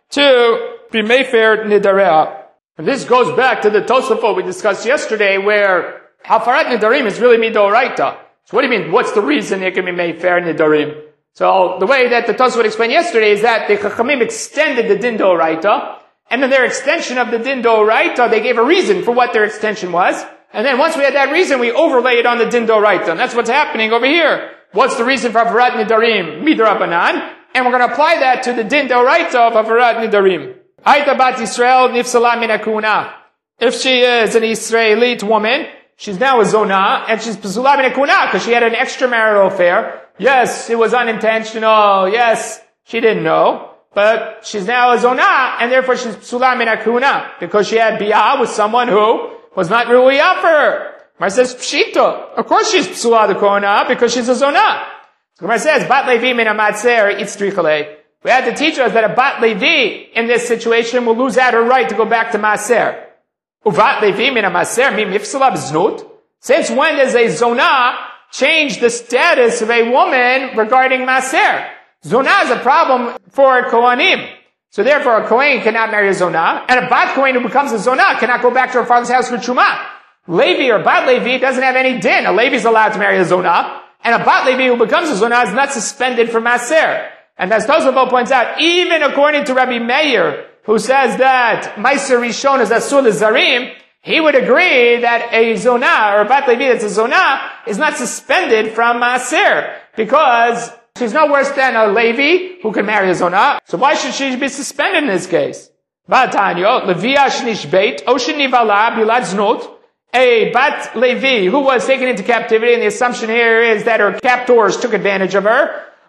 to be mefer nidareha. And this goes back to the Tosafot we discussed yesterday, where hafarat nidarim is really midoraita. So what do you mean, what's the reason it can be mefer nidarim? So the way that the Tosafot explained yesterday is that the Chachamim extended the din d'oraita, and in their extension of the din d'oraita, they gave a reason for what their extension was, and then once we had that reason, we overlay it on the din d'oraita, and that's what's happening over here. What's the reason for Avarat Nidarim? Midrabanan, and we're going to apply that to the din d'oraita of Avarat Nidarim. Aita bat Yisrael nifsala min hakuna. If she is an Israelite woman, she's now a zonah, and she's psula min hakuna, because she had an extramarital affair. Yes, it was unintentional. Yes, she didn't know. But she's now a zonah, and therefore she's psula min hakuna, because she had biyah with someone who was not ru'iyah for her. Gemara says, pshita. Of course she's psula the kona, because she's a zonah. So Gemara says, bat levi min amatzer itzrichale. We had to teach us that a bat levi in this situation will lose out her right to go back to maser. Uvat levi min amatzer mi mifsala b'znut. Since when does a zonah change the status of a woman regarding maser? Zonah is a problem for a Kohanim. So therefore a Kohen cannot marry a zonah, and a bat Kohen who becomes a zonah cannot go back to her father's house for Trumah. Levi or bat Levi doesn't have any din. A Levi is allowed to marry a zonah, and a bat Levi who becomes a zonah is not suspended from maser. And as Tosafot points out, even according to Rabbi Meir, who says that Meiser Rishon is Asur Zarim, he would agree that a zonah, or a bat Levi that's a zonah, is not suspended from maser, because she's no worse than a Levi who can marry a zonah. So why should she be suspended in this case? V'atanyo, Leviah shnishbeit, o shenivala bilad znut, a bat Levi who was taken into captivity, and the assumption here is that her captors took advantage of her,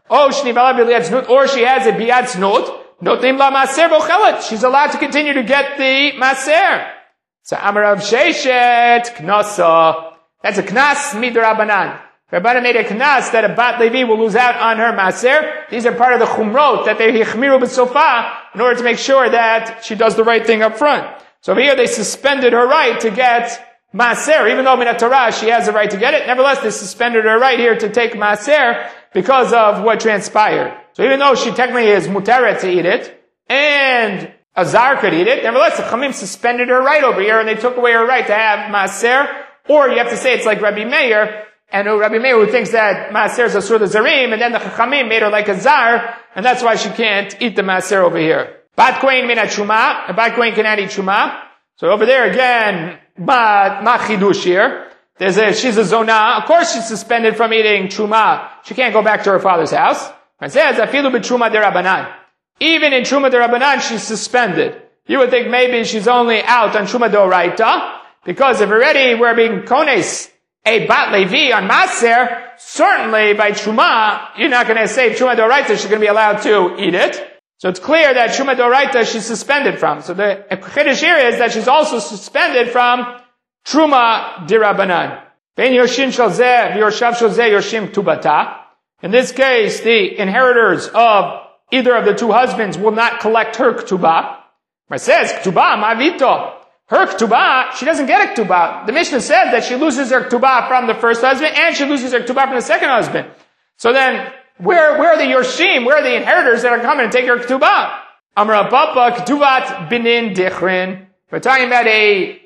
or she has a biyad znut, notim la maser bochelet. She's allowed to continue to get the maser. So Amar Rav Sheshet knasa. That's a knas midrabanan. Rabbanan made a knas that a bat levi will lose out on her maser. These are part of the chumrot that they hichmiru b'sofa in order to make sure that she does the right thing up front. So over here they suspended her right to get maser, even though min Torah she has the right to get it. Nevertheless, they suspended her right here to take maser because of what transpired. So even though she technically is muteret to eat it, and a zar could eat it, nevertheless the Chachamim suspended her right over here and they took away her right to have maser. Or you have to say it's like Rabbi Meir, and Rabbi Meir who thinks that maser is asur zarim, and then the Chachamim made her like a zar, and that's why she can't eat the maser over here. Bat kohen min chuma, a bat kohen cannot eat chuma. So over there again, ma chidush here. She's a zonah. Of course she's suspended from eating chuma. She can't go back to her father's house. It says, afilu b'chuma derabanan. Even in chuma derabanan, she's suspended. You would think maybe she's only out on chuma doraita, because if already we're being kones a bat levi on maser, certainly by chuma, you're not going to say chuma doraita, she's going to be allowed to eat it. So it's clear that chuma doraita she's suspended from. So the chiddush here is that she's also suspended from truma dirabanan. Ben yoshim shel zeh v'yoshav shel zeh yoshim ktubata. In this case, the inheritors of either of the two husbands will not collect her ktubah. It says ktubah mavito. Her ktubah, she doesn't get a ktubah. The Mishnah says that she loses her ktubah from the first husband and she loses her ktubah from the second husband. So then, where are the Yorshim? Where are the inheritors that are coming to take her ktubah? Amra Papa ktubat binin dichrin. We're talking about a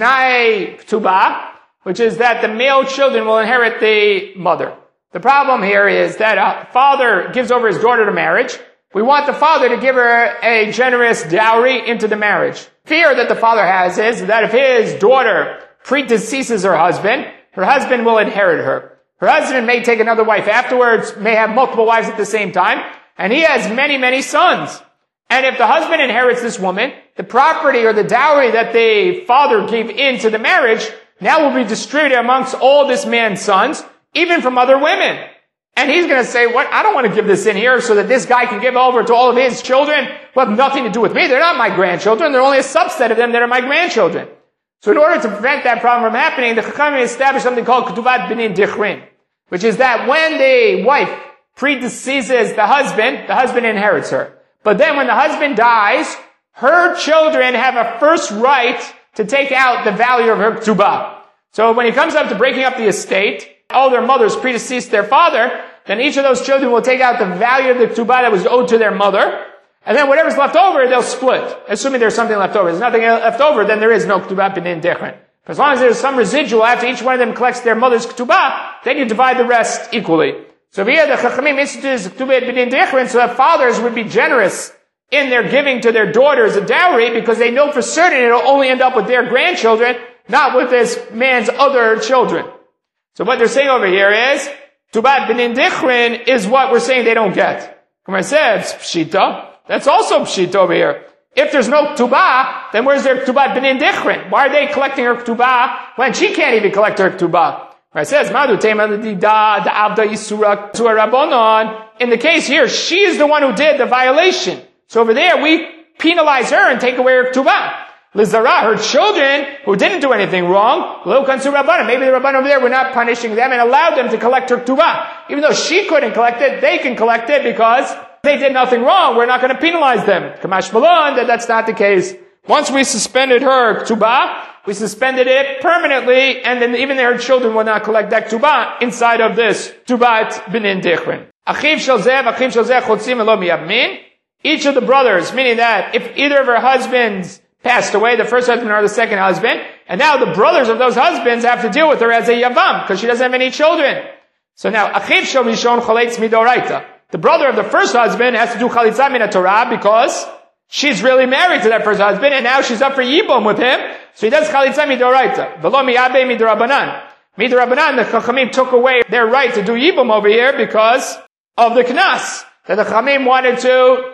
tnai ktubah, which is that the male children will inherit the mother. The problem here is that a father gives over his daughter to marriage. We want the father to give her a generous dowry into the marriage. Fear that the father has is that if his daughter predeceases her husband will inherit her. Her husband may take another wife afterwards, may have multiple wives at the same time, and he has many, many sons. And if the husband inherits this woman, the property or the dowry that the father gave into the marriage now will be distributed amongst all this man's sons, even from other women. And he's going to say, what? I don't want to give this in here so that this guy can give over to all of his children who have nothing to do with me. They're not my grandchildren. They're only a subset of them that are my grandchildren. So in order to prevent that problem from happening, the Chachamim established something called Ketuvat Binin Dichrin, which is that when the wife predeceases the husband inherits her. But then when the husband dies, her children have a first right to take out the value of her Ketubah. So when it comes up to breaking up the estate, all their mothers predeceased their father, then each of those children will take out the value of the Ketubah that was owed to their mother, and then whatever's left over, they'll split. Assuming there's something left over. If there's nothing left over, then there is no Ketubah Binin Dichrin. As long as there's some residual after each one of them collects their mother's Ketubah, then you divide the rest equally. So here the Chachamim institutes Ketubah Binin Dichrin so that fathers would be generous in their giving to their daughters a dowry because they know for certain it'll only end up with their grandchildren, not with this man's other children. So what they're saying over here is, Ketubah Binin Dichrin is what we're saying they don't get. Gemara says, Pshita. That's also Pshita over here. If there's no Ketubah, then where's their Ketubah Binin Dichrin? Why are they collecting her Ketubah when she can't even collect her Ketubah? It says, Madu Tema Dida Avda Yisura Rabbanon. In the case here, she is the one who did the violation. So over there, we penalize her and take away her Ketubah. Lizara, her children, who didn't do anything wrong, Lo Kansu Rabbanon. Maybe the Rabbanon over there were not punishing them and allowed them to collect her Ketubah. Even though she couldn't collect it, they can collect it because they did nothing wrong. We're not going to penalize them. Kamash Malon, that's not the case. Once we suspended her Ketubah, we suspended it permanently, and then even her children will not collect that Ketubah inside of this Ketubat Binin Dichrin. Achiv shel zeh, achiv shel zeh chotzim elo miyavmin. Each of the brothers, meaning that if either of her husbands passed away, the first husband or the second husband, and now the brothers of those husbands have to deal with her as a yavam, because she doesn't have any children. So now, achiv shel rishon choletz midoraita. The brother of the first husband has to do chalitza min Torah because she's really married to that first husband, and now she's up for yibum with him, so he does chalitza midoraita. V'lo miyabe midorabanan. Midorabanan, the Chachamim took away their right to do yibum over here because of the knas, that the Chachamim wanted to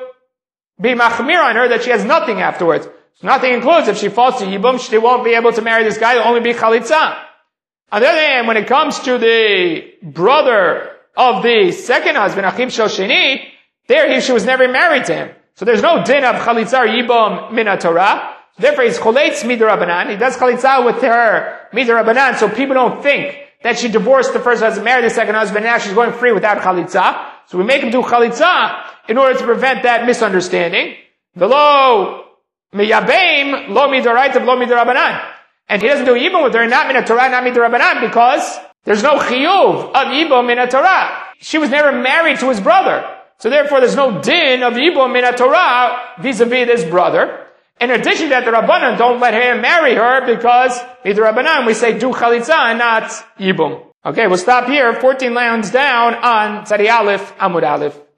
be machmir on her, that she has nothing afterwards. So nothing includes if she falls to yibum, she won't be able to marry this guy, it'll only be chalitza. On the other hand, when it comes to the brother of the second husband, Achiv Shel Sheni, she was never married to him. So there's no din of chalitza or yibum min Torah. Therefore, he's choletz midarabanan. He does chalitza with her midarabanan, so people don't think that she divorced the first husband, married the second husband, now she's going free without chalitza. So we make him do chalitza in order to prevent that misunderstanding. V'lo miyabeim lo midoraita lo midarabanan. And he doesn't do yibum with her, not min Torah, not midarabanan, because there's no chiyuv of yibum min Torah. She was never married to his brother. So therefore, there's no din of yibum min Torah vis-a-vis this brother. In addition to that, the Rabbanan don't let him marry her because either Rabbanan, we say do chalitza and not yibum. Okay, we'll stop here. 14 lines down on Tzadi Aleph, Amud Aleph.